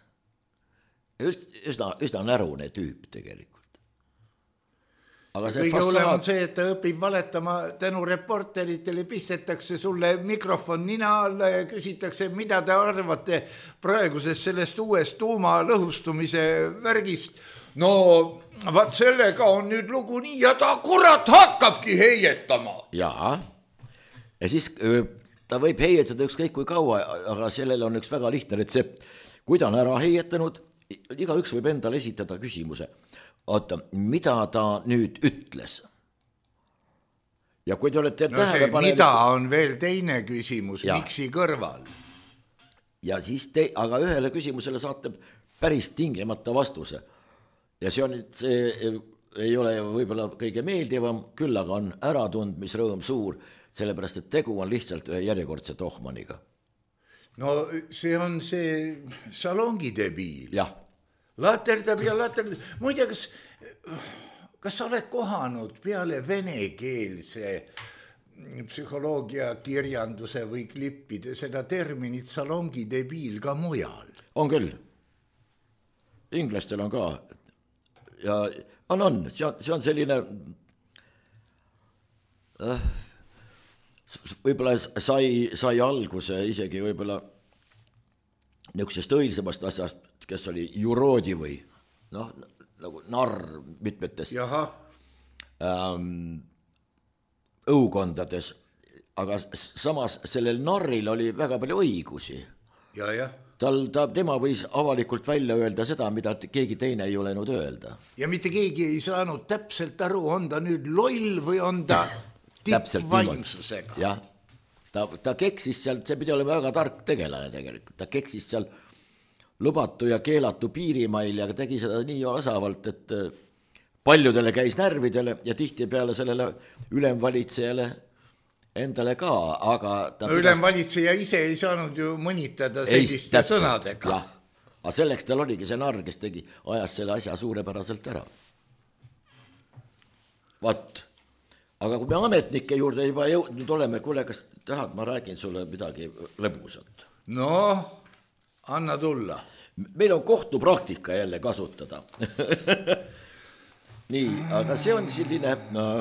üsna närune tüüp tegelikult. Kõige hullem on see, et ta õpib valetama tänu reporteritele, pistetakse sulle mikrofon nina alla ja küsitakse, mida te arvate praegusest sellest uuest tuuma lõhustumise värgist. no vaat sellega on nüüd lugu nii ja ta kurat hakkabki heietama. Jaa, ja siis ta võib heietada ükskõik kui kaua, aga sellel on üks väga lihtne retsept. Kui ta on ära heietanud, igaüks võib endale esitada küsimuse. Oota, mida ta nüüd ütles? Ja kui te olete mida on veel teine küsimus, miksi kõrval? Ja siis aga ühele küsimusele saate päris tingimata vastuse. Ja see ei ole võib-olla kõige meeldivam, küll aga on äratundmisrõõm suur, sellepärast, et tegu on lihtsalt ühe järjekordse tohmaniga. No see on see salongidebiil. Jah. Laterdab ja laterdab. Muide, kas sa oled kohanud peale venekeelse psühholoogia kirjanduse või klippide seda terminit salongidebiil ka mujal? On küll. Inglastel on ka. Ja on. See on selline võib-olla sai alguse isegi võib-olla niisugusest õilsemast asjast, kes oli juroodi või nagu narr mitmetes õukondades, aga samas sellel narril oli väga palju õigusi. Tema võis avalikult välja öelda seda, mida keegi teine ei olenud öelda. Ja mitte keegi ei saanud täpselt aru, on ta nüüd loll või on ta tippvaimsusega. Jah, ta keksis seal, see pidi olema väga tark tegelane tegelikult, ta keksis seal lubatu ja keelatu piirimail ja tegi seda nii osavalt, et paljudele käis närvidele ja tihti peale sellele ülemvalitsejale endale ka, aga ülemvalitseja ise ei saanud ju mõnitada selliste sõnadega. Jah, aga selleks tal oligi see narr, kes ajas selle asja suurepäraselt ära. Vaat, aga kui me ametnike juurde juba nüüd oleme, kuule, kas tahad, ma räägin sulle midagi lõbusat? No, anna tulla. Meil on kohtupraktika jälle kasutada. Nii, aga see on selline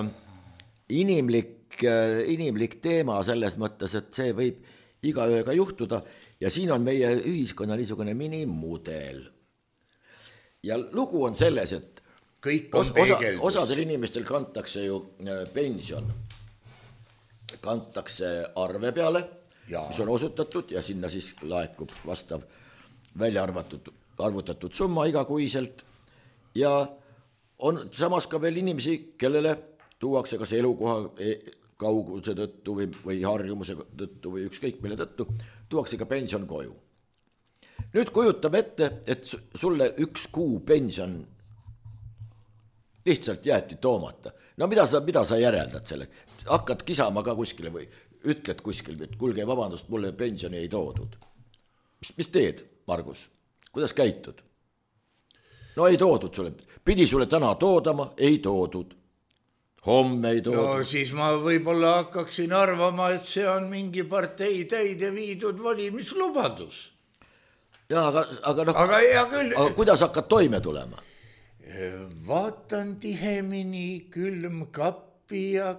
inimlik teema selles mõttes, et see võib igaühega juhtuda ja siin on meie ühiskonna niisugune minimudel. Ja lugu on selles, et osadel inimestel kantakse ju pension, kantakse arve peale, mis on osutatud ja sinna siis laekub vastav välja arvutatud summa igakuiselt ja on samas ka veel inimesi, kellele tuuakse kas elukoha kauguse tõttu või harjumuse tõttu või ükskõik mille tõttu, tuuakse ka pension koju. Nüüd kujutab ette, et sulle 1 kuu pension lihtsalt jäeti toomata. No mida sa järeldad selle? Hakkad kisama ka kuskile või ütled kuskil, et kuulge, vabandust, mulle pensioni ei toodud. Mis teed, Margus? Kuidas käitud? No ei toodud sulle. Pidi sulle täna toodama, ei toodud. Homme ei toodud. No siis ma võib-olla hakkaksin arvama, et see on mingi partei täide viidud valimislubadus. Ja, aga hea küll. Aga kuidas hakkad toime tulema? Vaatan tihemini külm kappi ja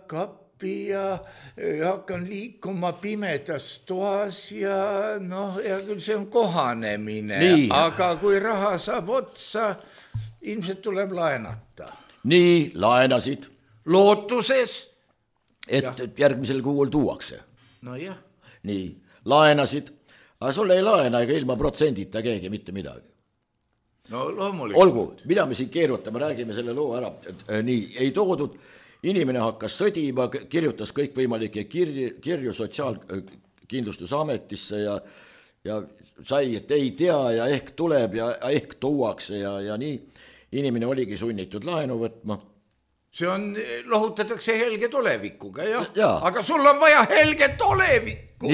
hakkan liikuma pimedas toas ja hea küll, see on kohanemine. Aga kui raha saab otsa, ilmselt tuleb laenata. Nii, laenasid. Lootuses. Et järgmisel kuul tuuakse. No jah. Nii, laenasid. Aga sulle ei laena ega ilma protsendita keegi mitte midagi. No loomulikult. Olgu, mida me siin keerutame, räägime selle loo ära. Nii, ei toodud, inimene hakkas sõdima, kirjutas kõikvõimalikke kirju Sotsiaalkindlustusametisse ja sai, et ei tea ja ehk tuleb ja ehk tuuakse ja nii. Inimene oligi sunnitud laenu võtma. See on, lohutatakse helge tulevikuga, jah. Aga sul on vaja helge tulevikku.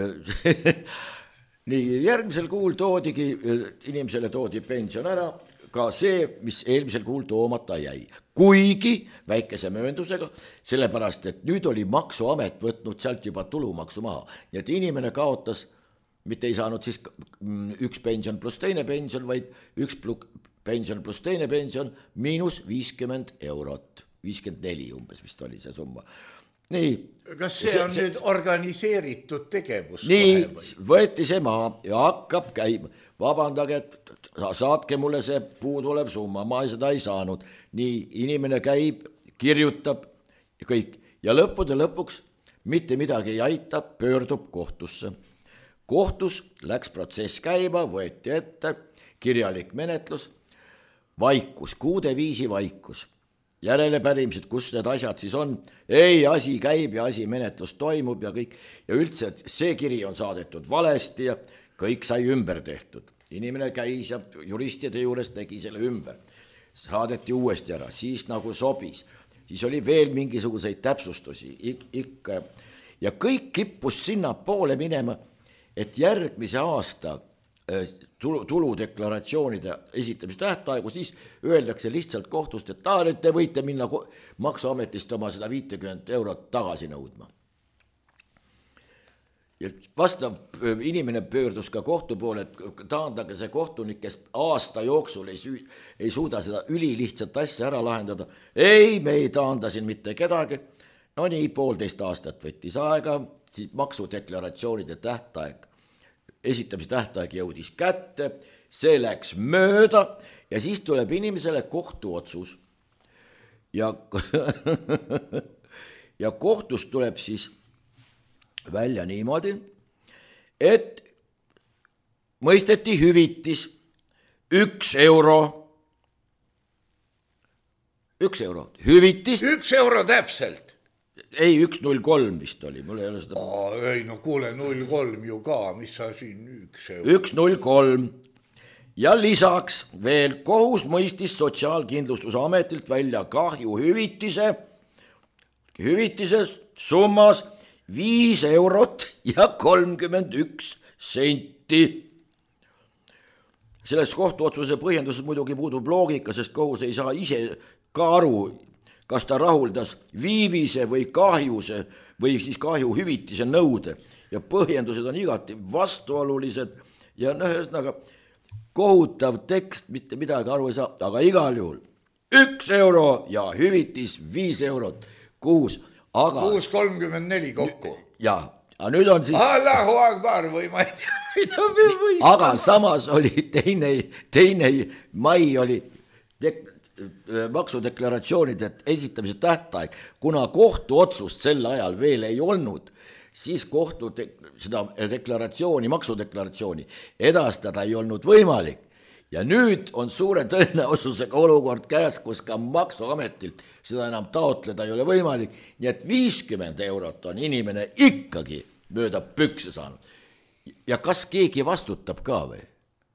Nii, järgmisel kuul inimesele toodi pension ära, ka see, mis eelmisel kuul toomata jäi. Kuigi väikese mööndusega, sellepärast, et nüüd oli maksuamet võtnud sealt juba tulumaksu maha. Nii et inimene kaotas, mitte ei saanud siis 1 pension pluss teine pension, vaid 1 pension pluss teine pension miinus 50 eurot. 54 umbes vist oli see summa. Nii. Kas see on nüüd organiseeritud tegevus? Nii, võeti see maha ja hakkab käima. vabandage, et saatke mulle see puudulev summa, ma seda ei saanud. Nii inimene käib, kirjutab ja kõik. Ja lõppude lõpuks mitte midagi ei aita, pöördub kohtusse. Kohtus läks protsess käima, võeti ette, kirjalik menetlus, vaikus, kuude viisi vaikus. Järelepärimised, kus need asjad siis on, ei, asi käib ja asi menetlus toimub ja kõik. Ja üldse, see kiri on saadetud valesti ja kõik sai ümber tehtud. Inimene käis ja juristide juures tegi selle ümber. Saadeti uuesti ära, siis nagu sobis. Siis oli veel mingisuguseid täpsustusi ikka. Ja kõik kippus sinna poole minema, et järgmise aasta tuludeklaratsioonide esitamise tähtaegu, siis öeldakse lihtsalt kohtust, et te võite minna maksuametist oma 150 eurot tagasi nõudma. Ja vastav inimene pöördus ka kohtu poole, et taandage see kohtunik, kes aasta jooksul ei suuda seda ülilihtsat asja ära lahendada. Ei, me ei taanda siin mitte kedagi. No nii, 1,5 aastat võttis aega, siis maksudeklaratsioonide tähtaeg. Esitamise tähtaeg jõudis kätte, see läks mööda ja siis tuleb inimesele kohtuotsus. Ja kohtust tuleb siis välja niimoodi, et mõisteti hüvitis 1 euro. 1 euro, hüvitis. 1 euro täpselt. Ei, 1,03 vist oli, mul ei ole seda. Ei, no kuule, 0,3 ju ka, mis sa siin 1 euro. 1,03 ja lisaks veel kohus mõistis Sotsiaalkindlustusametilt välja kahju hüvitise summas 5 eurot ja 31 senti. Selles kohtuotsuse põhjenduses muidugi puudub loogika, sest kohus ei saa ise ka aru, kas ta rahuldas viivise või kahjuse või siis kahju hüvitise nõude ja põhjendused on igati vastuolulised ja ühesõnaga kohutav tekst, mitte midagi aru ei saa, aga igal juhul 1 euro ja hüvitis 5 eurot kuus, aga 6,34 kokku. Ja, aga nüüd on siis Allahu Akbar või ma ei tea, aga samas oli teine mai oli maksudeklaratsioonide esitamise tähtaeg, kuna kohtuotsust sel ajal veel ei olnud, siis seda deklaratsiooni, maksudeklaratsiooni edastada ei olnud võimalik. Ja nüüd on suure tõenäosusega olukord käes, kus ka maksuametilt seda enam taotleda ei ole võimalik, nii et 50 eurot on inimene ikkagi mööda pükse saanud. Ja kas keegi vastutab ka või?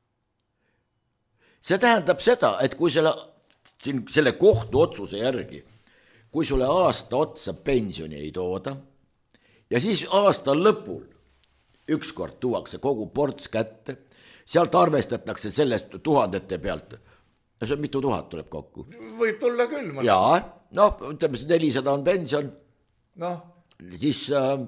See tähendab seda, et kui selle kohtuotsuse järgi, kui sulle aasta otsa pensioni ei tooda ja siis aasta lõpul ükskord tuuakse kogu ports kätte, sealt arvestatakse sellest 1000 pealt, see on mitu tuhat tuleb kokku. Võib tulla küll. Jaa, no ütleme 400 on pension, siis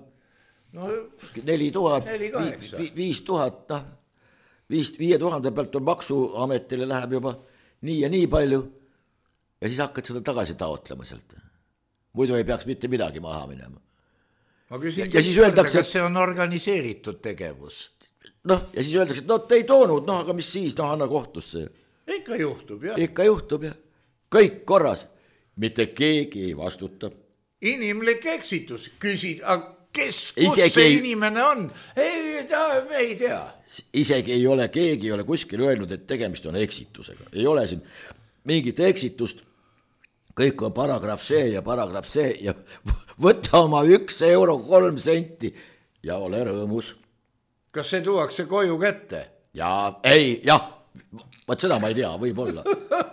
4000, 5000, 5000 pealt on maksuametile läheb juba nii ja nii palju. Ja siis hakkad seda tagasi taotlema sealt. Muidu ei peaks mitte midagi maha minema. Ma küsin, ja siis öeldakse, kas see on organiseeritud tegevus? Ja siis öeldakse, et te ei toonud, aga mis siis, anna kohtusse. Ikka juhtub, jah. Ikka juhtub, jah. Kõik korras. Mitte keegi ei vastuta. Inimlik eksitus. Küsid, kus see inimene on? Me ei tea. Isegi ei ole, keegi ei ole kuskil öelnud, et tegemist on eksitusega. Ei ole siin mingit eksitust. Kõik on paragrahv see ja võtta oma 1 euro 3 senti ja ole rõõmus. Kas see tuuakse koju kätte? Võt seda ma ei tea, võib olla.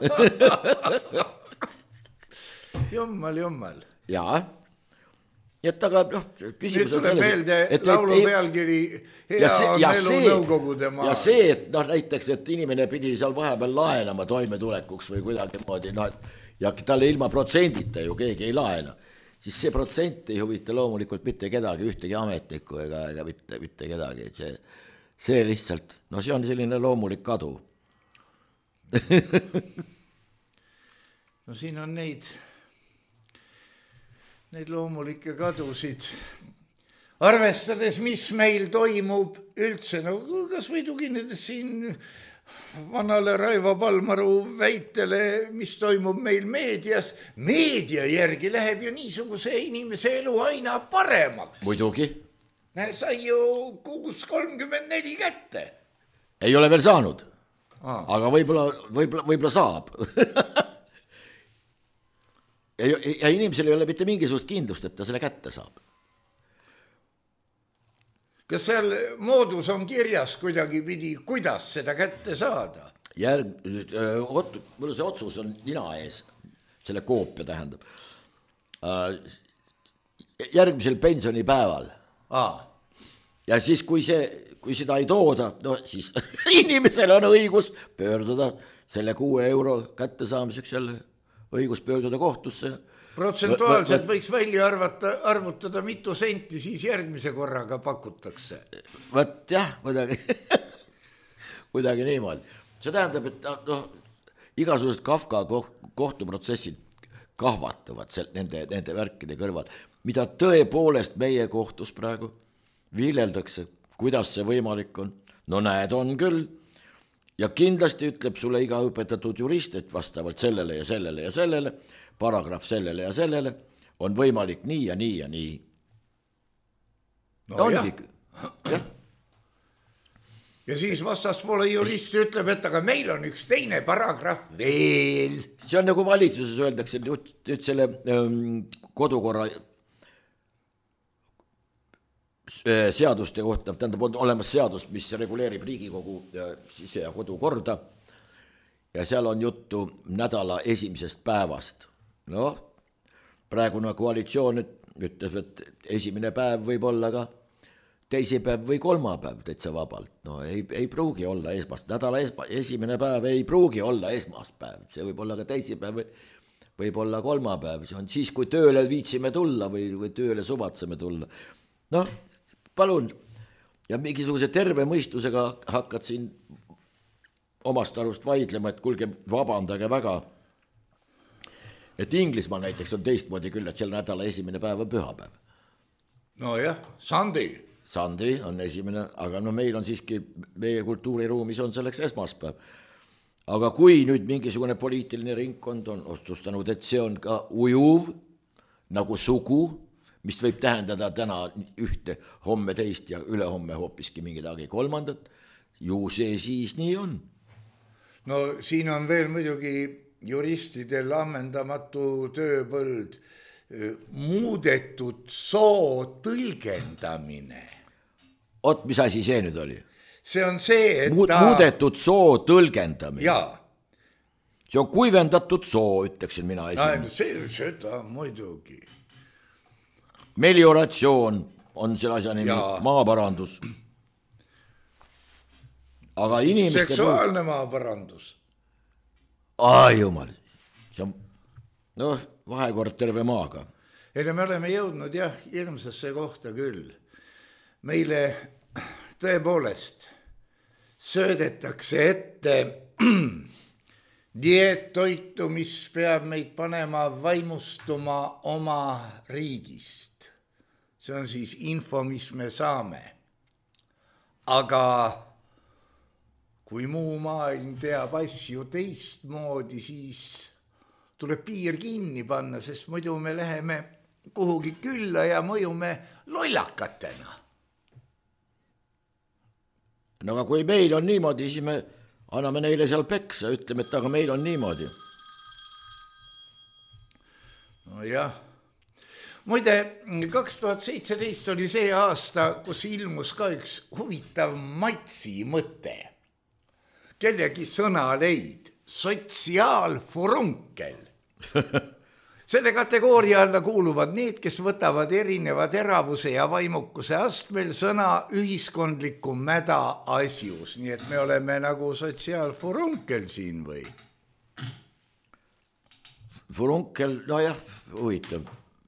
Jummal. Jaa. Et aga küsimus on selles, meelde laulu pealkiri hea on elu nõukogude maa. Ja see, et näiteks, et inimene pidi seal vahepeal laenama toimetulekuks või kuidagi moodi, ja talle ilma protsendita ju keegi ei laena, siis see protsent ei huvita loomulikult mitte kedagi, ühtegi ametnikku ega mitte kedagi. See lihtsalt, see on selline loomulik kadu. Siin on neid loomulikke kadusid arvestades, mis meil toimub üldse, no kas või tuginedes siin vanale Raivo Palmaru väitele, mis toimub meil meedias, meedia järgi läheb ju niisuguse inimese elu aina paremaks. Muidugi. Sai ju 6.34 kätte. Ei ole veel saanud, aga võib-olla saab. ja inimesel ei ole mitte mingisugust kindlust, et ta selle kätte saab. Kas seal moodus on kirjas kuidagi pidi, kuidas seda kätte saada? Mul see otsus on nina ees, selle koopia tähendab. Järgmisel pensionipäeval. Ja siis, kui seda ei tooda, no siis inimesel on õigus pöörduda selle 6 euro kättesaamiseks jälle, õigus pöörduda kohtusse. Protsentuaalselt võiks välja arvutada mitu senti, siis järgmise korraga pakutakse. Võt jah, kuidagi niimoodi. See tähendab, et igasugused Kafka kohtuprotsessid kahvatuvad nende värkide kõrval, mida tõepoolest meie kohtus praegu viljeldakse, kuidas see võimalik on. No näed, on küll. Ja kindlasti ütleb sulle iga õpetatud jurist, et vastavalt sellele ja sellele ja sellele, paragrahv sellele ja sellele, on võimalik nii ja nii ja nii. No jah. Ja siis vastaspoole jurist ütleb, et aga meil on üks teine paragrahv veel. See on nagu valitsuses öeldakse, et selle kodukorra seaduste kohta, tähendab, on olemas seadus, mis reguleerib Riigikogu sise- ja kodukorda ja seal on juttu nädala esimesest päevast. No, praegune koalitsioon ütleb, et esimene päev võib olla ka teisipäev või kolmapäev täitsa vabalt. No ei pruugi olla nädala esimene päev ei pruugi olla esmaspäev, see võib olla ka teisipäev või võib olla kolmapäev, see on siis, kui tööle viitsime tulla või tööle suvatseme tulla. Noh, palun, ja mingisuguse terve mõistusega hakkad siin omast arust vaidlema, et kuulge, vabandage väga, et Inglismaal näiteks on teistmoodi küll, et selle nädala esimene päev on pühapäev. No jah, Sunday on esimene, aga no meil on siiski, meie kultuuriruumis on selleks esmaspäev. Aga kui nüüd mingisugune poliitiline ringkond on otsustanud, et see on ka ujuv, nagu sugu, mis võib tähendada täna ühte, homme teist ja ülehomme hoopiski mingidagi kolmandat, ju see siis nii on. No siin on veel muidugi juristidel ammendamatu tööpõld, muudetud soo tõlgendamine. Oot, mis asi see nüüd oli? See on see, et muudetud soo tõlgendamine. Jaa. See on kuivendatud soo, ütleksin mina esimene. Seda muidugi. Melioratsioon on selle asja nimi, maaparandus. Aga inimeste seksuaalne maaparandus. Jumal, see on vahekord terve maaga. Me oleme jõudnud jah, ilmsesse kohta küll. Meile tõepoolest söödetakse ette dieettoitu, mis peab meid panema vaimustuma oma riigist. See on siis info, mis me saame. Aga kui muu maailm teab asju teistmoodi, siis tuleb piir kinni panna, sest muidu me läheme kuhugi külla ja mõjume lollakatena. No aga kui meil on niimoodi, siis me anname neile seal peksa, ütleme, et aga meil on niimoodi. No jah. Muide, 2017 oli see aasta, kus ilmus ka üks huvitav matsi mõte. Kellegi sõnaleid, sotsiaalfurunkel. Selle kategooria alla kuuluvad need, kes võtavad erineva teravuse ja vaimukuse astmel sõna ühiskondliku mäda asjus. Nii et me oleme nagu sotsiaalfurunkel siin või? Furunkel, no jah, huvitav.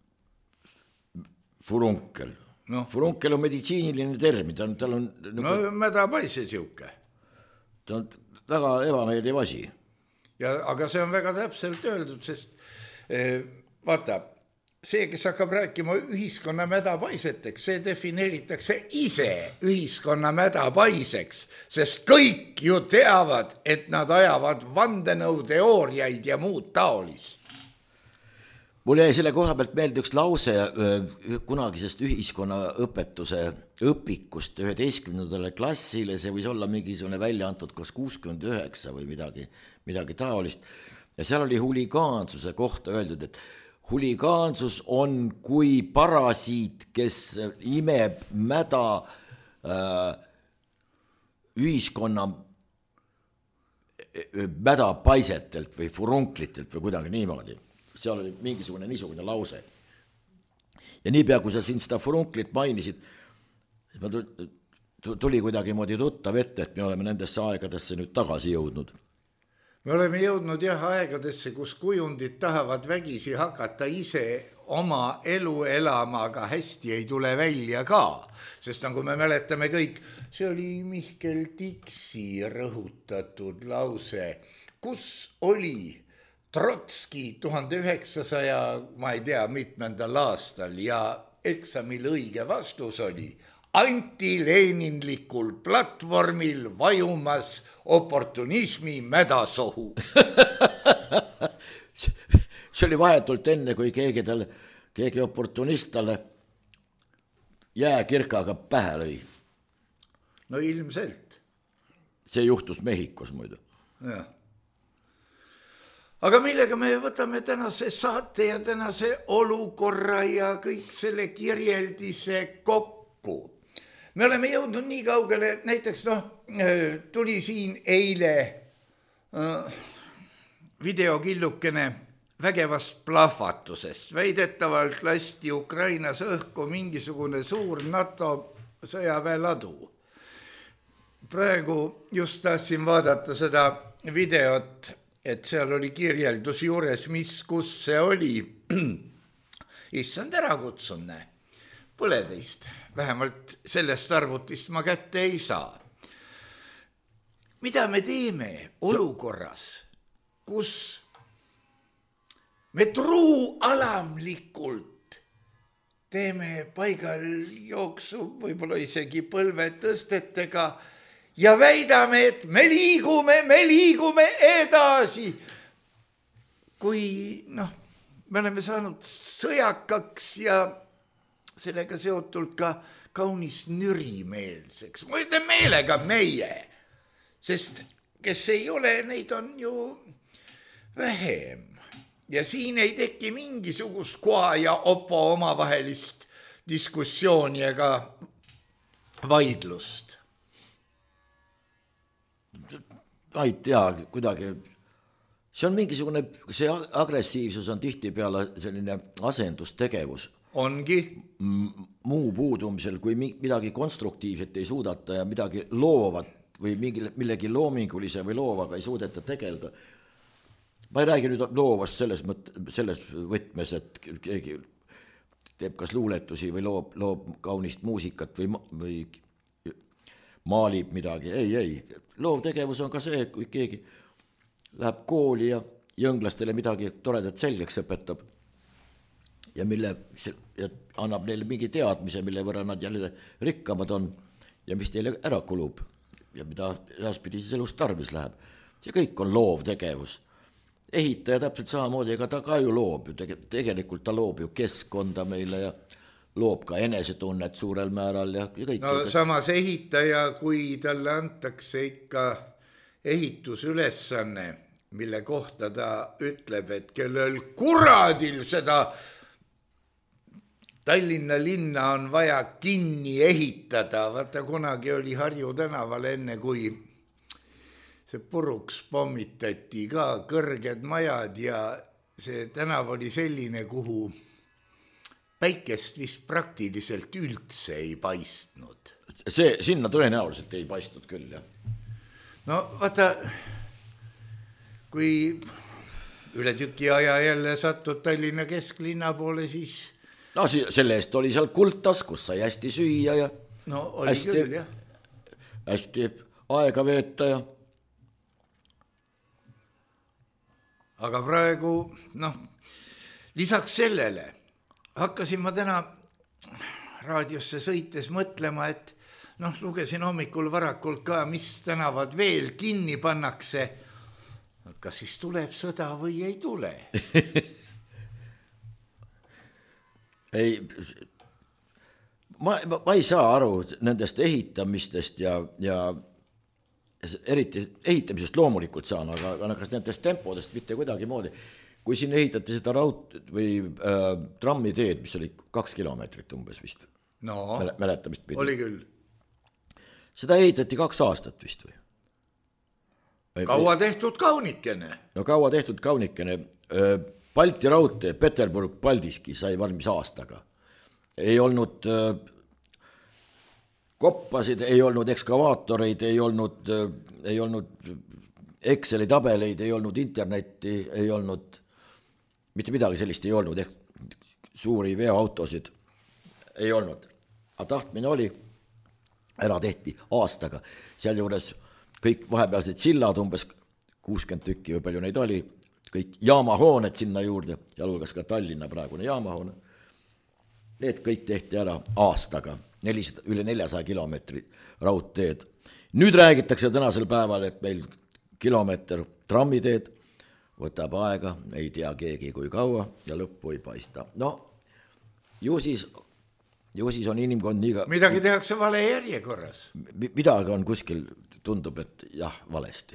Furunkel. No. Furunkel on meditsiiniline termin. Tal on, no mäda paise siuke. Ta on väga ebameeldiv asi. Aga see on väga täpselt öeldud, sest vaata, see, kes hakkab rääkima ühiskonna mädapaiseteks, see defineeritakse ise ühiskonna mädapaiseks, sest kõik ju teavad, et nad ajavad vandenõuteooriaid ja muud taolist. Mul jäi selle koha pealt meelde üks lause kunagisest ühiskonnaõpetuse õpikust 11. klassile, see võis olla mingisugune välja antud kas 69 või midagi taolist. Ja seal oli huligaansuse kohta öeldud, et huligaansus on kui parasiit, kes imeb mäda ühiskonna mädapaisetelt või furunklitelt või kuidagi niimoodi. Seal oli mingisugune niisugune lause. Ja niipea, kui sa siin seda furunklit mainisid, tuli kuidagi moodi tuttav ette, et me oleme nendesse aegadesse nüüd tagasi jõudnud. Me oleme jõudnud aegadesse, kus kujundid tahavad vägisi hakata ise oma elu elama, aga hästi ei tule välja ka. Sest nagu me mäletame kõik, see oli Mihkel Tiksi rõhutatud lause, kus oli Trotski 1900, ma ei tea, mitmendal aastal ja eksamil õige vastus oli antileninlikul platvormil vajumas oportunismi mädasohu. See oli vahetult enne, kui keegi oportunist talle jääkirkaga pähe lõi. No ilmselt. See juhtus Mehhikos muidu. Jah. Aga millega me võtame tänase saate ja tänase olukorra ja kõik selle kirjeldise kokku? Me oleme jõudnud nii kaugele, et näiteks tuli siin eile videokillukene vägevast plahvatusest. Väidetavalt lasti Ukrainas õhku mingisugune suur NATO sõjaväeladu. Praegu just tahtsin vaadata seda videot, et seal oli kirjeldus juures, kus see oli. Issand ära kutsun, pole teist. Vähemalt sellest arvutist ma kätte ei saa. Mida me teeme olukorras, kus me truualamlikult teeme paigal jooksu, võib-olla isegi põlvetõstetega ja väidame, et me liigume edasi. Kui me oleme saanud sõjakaks ja sellega seotult ka kaunis nürimeelseks. Ma ütlen meelega meie, sest kes ei ole, neid on ju vähem. Ja siin ei teki mingisugust koa ja opo omavahelist diskussiooni ega vaidlust. Ei tea, kuidagi. See on mingisugune, see agressiivsus on tihtipeale selline asendustegevus. Ongi. Muu puudumisel, kui midagi konstruktiivset ei suudata ja midagi loovat või millegi loomingulise või loovaga ei suudeta tegeleda. Ma ei räägi nüüd loovast selles võtmes, et keegi teeb kas luuletusi või loob kaunist muusikat või maalib midagi. Ei. Loovtegevus on ka see, kui keegi läheb kooli ja jõnglastele midagi toredat selgeks õpetab ja annab neile mingi teadmise, mille võrra nad jälle rikkamad on ja mis neile ära kulub ja mida edaspidises elus tarvis läheb. See kõik on loovtegevus. Ehitaja täpselt samamoodi, ega ta ka ju loob. Tegelikult ta loob ju keskkonda meile ja loob ka enesetunnet suurel määral. Ja kõik. No samas ehitaja, kui talle antakse ikka ehitusülesanne, mille kohta ta ütleb, et kellel kuradil seda Tallinna linna on vaja kinni ehitada. Vaata, kunagi oli Harju tänaval enne, kui see puruks pommitati ka kõrged majad ja see tänav oli selline, kuhu päikest vist praktiliselt üldse ei paistnud. See sinna tõenäoliselt ei paistnud küll, jah. No vaata, kui üle tüki aja jälle satud Tallinna kesklinna poole, siis... No selle eest oli seal kultas, kus sai hästi süüa ja no, oli hästi, küll, jah. Hästi aega veeta ja... Aga praegu, lisaks sellele hakkasin ma täna raadiosse sõites mõtlema, et lugesin hommikul varakult ka, mis tänavad veel kinni pannakse. Kas siis tuleb sõda või ei tule? Ei, ma ei saa aru nendest ehitamistest ja eriti ehitamisest loomulikult saan, aga kas nendest tempodest mitte kuidagi moodi. Kui siin ehitati seda või trammiteed, mis oli 2 kilomeetrit umbes vist. No, mäletamist pidi. Oli küll. Seda ehitati 2 aastat vist või? Kaua tehtud kaunikene. No kaua tehtud kaunikene. Balti raudtee, Peterburg-Paldiski sai valmis aastaga. Ei olnud koppasid, ei olnud ekskavaatoreid, ei olnud Exceli tabeleid, ei olnud internetti, ei olnud, mitte midagi sellist ei olnud, suuri veoautosid ei olnud. Aga tahtmine oli, ära tehti aastaga. Seal juures kõik vahepealsed sillad, umbes 60 tükki või palju neid oli, kõik jaamahooned sinna juurde, jalhulgas ka Tallinna praegune jaamahoone. Need kõik tehti ära aastaga, üle 400 kilomeetri raudteed. Nüüd räägitakse tänasel päeval, et meil kilomeeter trammiteed võtab aega, ei tea keegi kui kaua ja lõppu ei paista. No, ju siis on inimkond nii... Midagi tehakse vale järjekorras. Midagi on kuskil, tundub, et jah, valesti.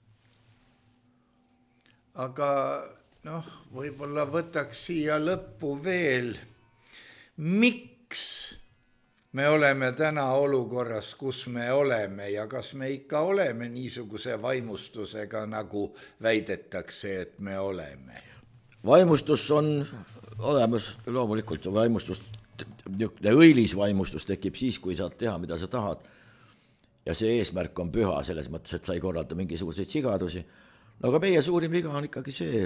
Aga võib-olla võtaks siia lõppu veel, miks me oleme täna olukorras, kus me oleme ja kas me ikka oleme niisuguse vaimustusega, nagu väidetakse, et me oleme? Vaimustus on olemas, loomulikult vaimustus, õilis vaimustus tekib siis, kui saad teha, mida sa tahad. Ja see eesmärk on püha, selles mõttes, et sa ei korralda mingisuguseid sigadusi. No aga meie suurim viga on ikkagi see,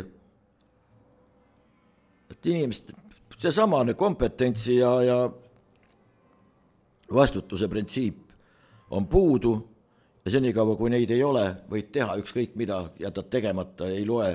et inimesed, see samane kompetentsi ja vastutuse printsiip on puudu ja senikaua, kui neid ei ole, võid teha ükskõik mida, jätad tegemata, ei loe,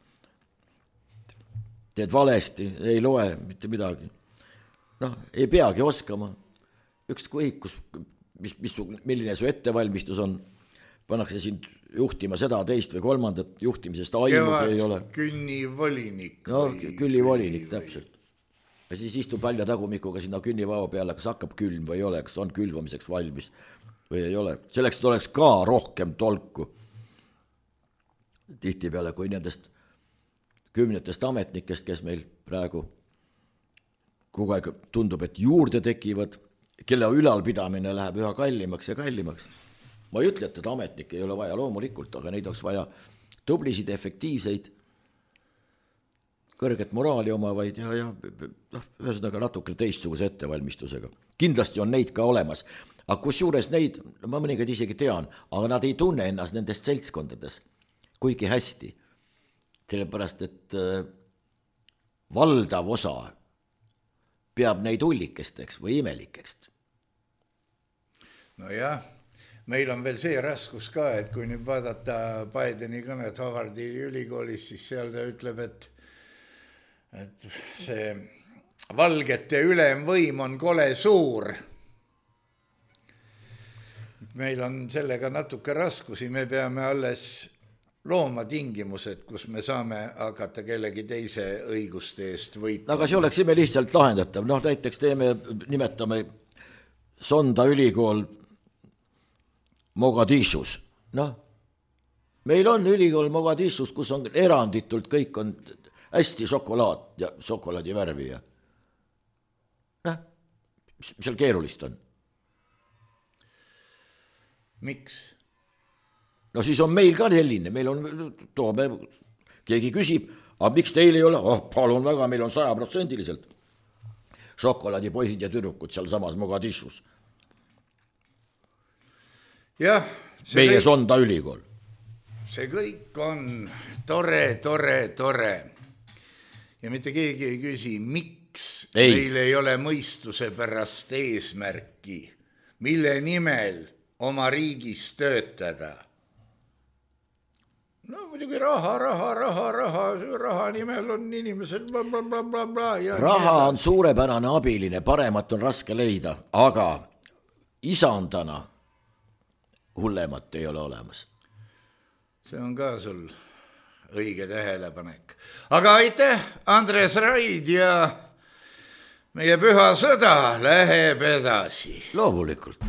teed valesti, ei loe mitte midagi. Ei peagi oskama, ükskõik, milline su ettevalmistus on, pannakse sind juhtima seda, teist või kolmandat juhtimisest aimugi ei ole. Künnivolinik. No, künnivolinik, täpselt. Ja siis istub välja tagumikuga sinna künnivao peale, kas hakkab külm või ei ole, kas on külvamiseks valmis või ei ole. Selleks oleks ka rohkem tolku. Tihtipeale kui nendest 10 ametnikest, kes meil praegu kogu aeg tundub, et juurde tekivad, kelle ülalpidamine läheb üha kallimaks ja kallimaks. Ma ei ütle, et ametnikke ei ole vaja loomulikult, aga neid oleks vaja tublisid, efektiivseid, kõrget moraali omavaid ja ühesõnaga natuke teistsuguse ettevalmistusega. Kindlasti on neid ka olemas, aga kusjuures neid, ma mõningaid isegi tean, aga nad ei tunne ennast nendest seltskondades kuigi hästi, sellepärast, et valdav osa peab neid ullikesteks või imelikeks. No jah, meil on veel see raskus ka, et kui nüüd vaadata Bideni kõnet Harvardi ülikoolis, siis seal ta ütleb, et see valgete ülemvõim on kole suur. Meil on sellega natuke raskusi, me peame alles looma tingimused, kus me saame hakata kellegi teise õiguste eest võitma. Aga see oleks ime lihtsalt lahendatav. Näiteks nimetame Sonda ülikool Mogadishus. Meil on ülikool Mogadishus, kus on eranditult kõik on hästi šokolaad ja šokolaadi värvi. Mis seal keerulist on? Miks? No siis on meil ka selline, meil on, keegi küsib, aga miks teil ei ole? Palun väga, meil on 100%. Šokolaadipoisid ja tüdrukud seal samas Mogadishus. Jah. Meie Sonda ülikool. See kõik on tore. Ja mitte keegi ei küsi, miks meil ei ole mõistuse pärast eesmärki, mille nimel oma riigis töötada. No muidugi raha nimel on inimesed bla. Raha on suurepärane abiline, paremat on raske leida, aga isandana hullemat ei ole olemas. See on ka sul õige tähelepanek. Aga aitäh, Andres Raid ja meie püha sõda läheb edasi. Loomulikult.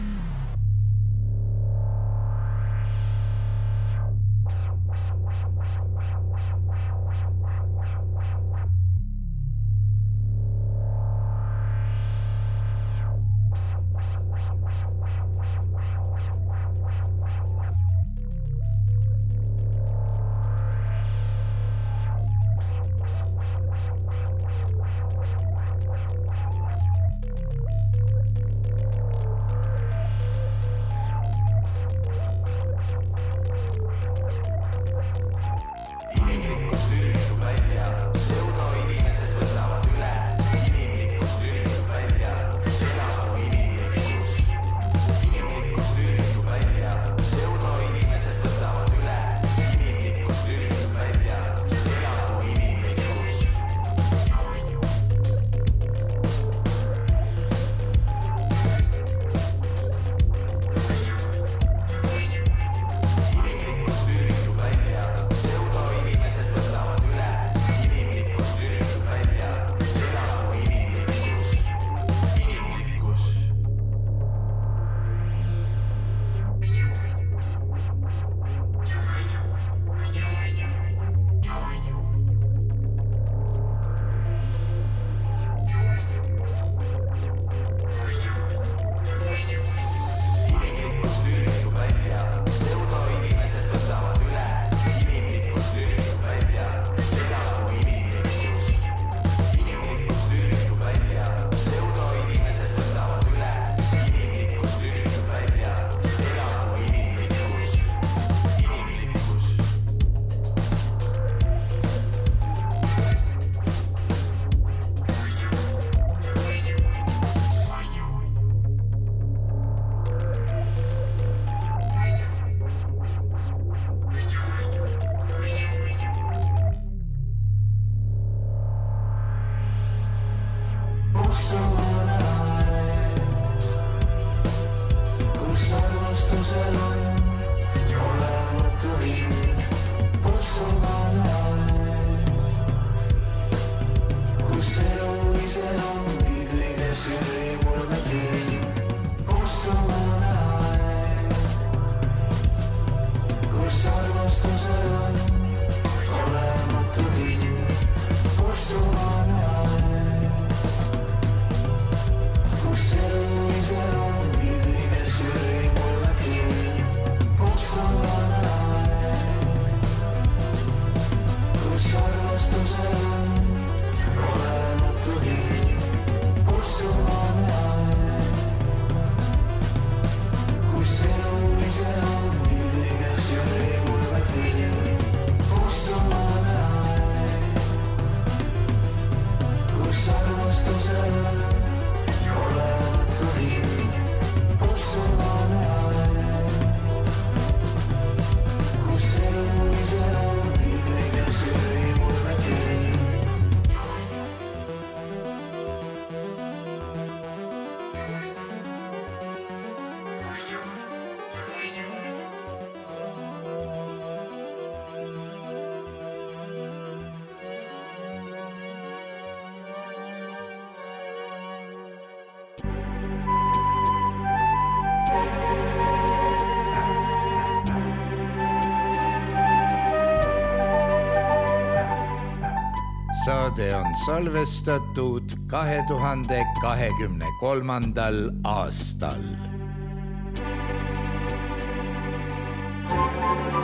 Saade on salvestatud 2023. aastal.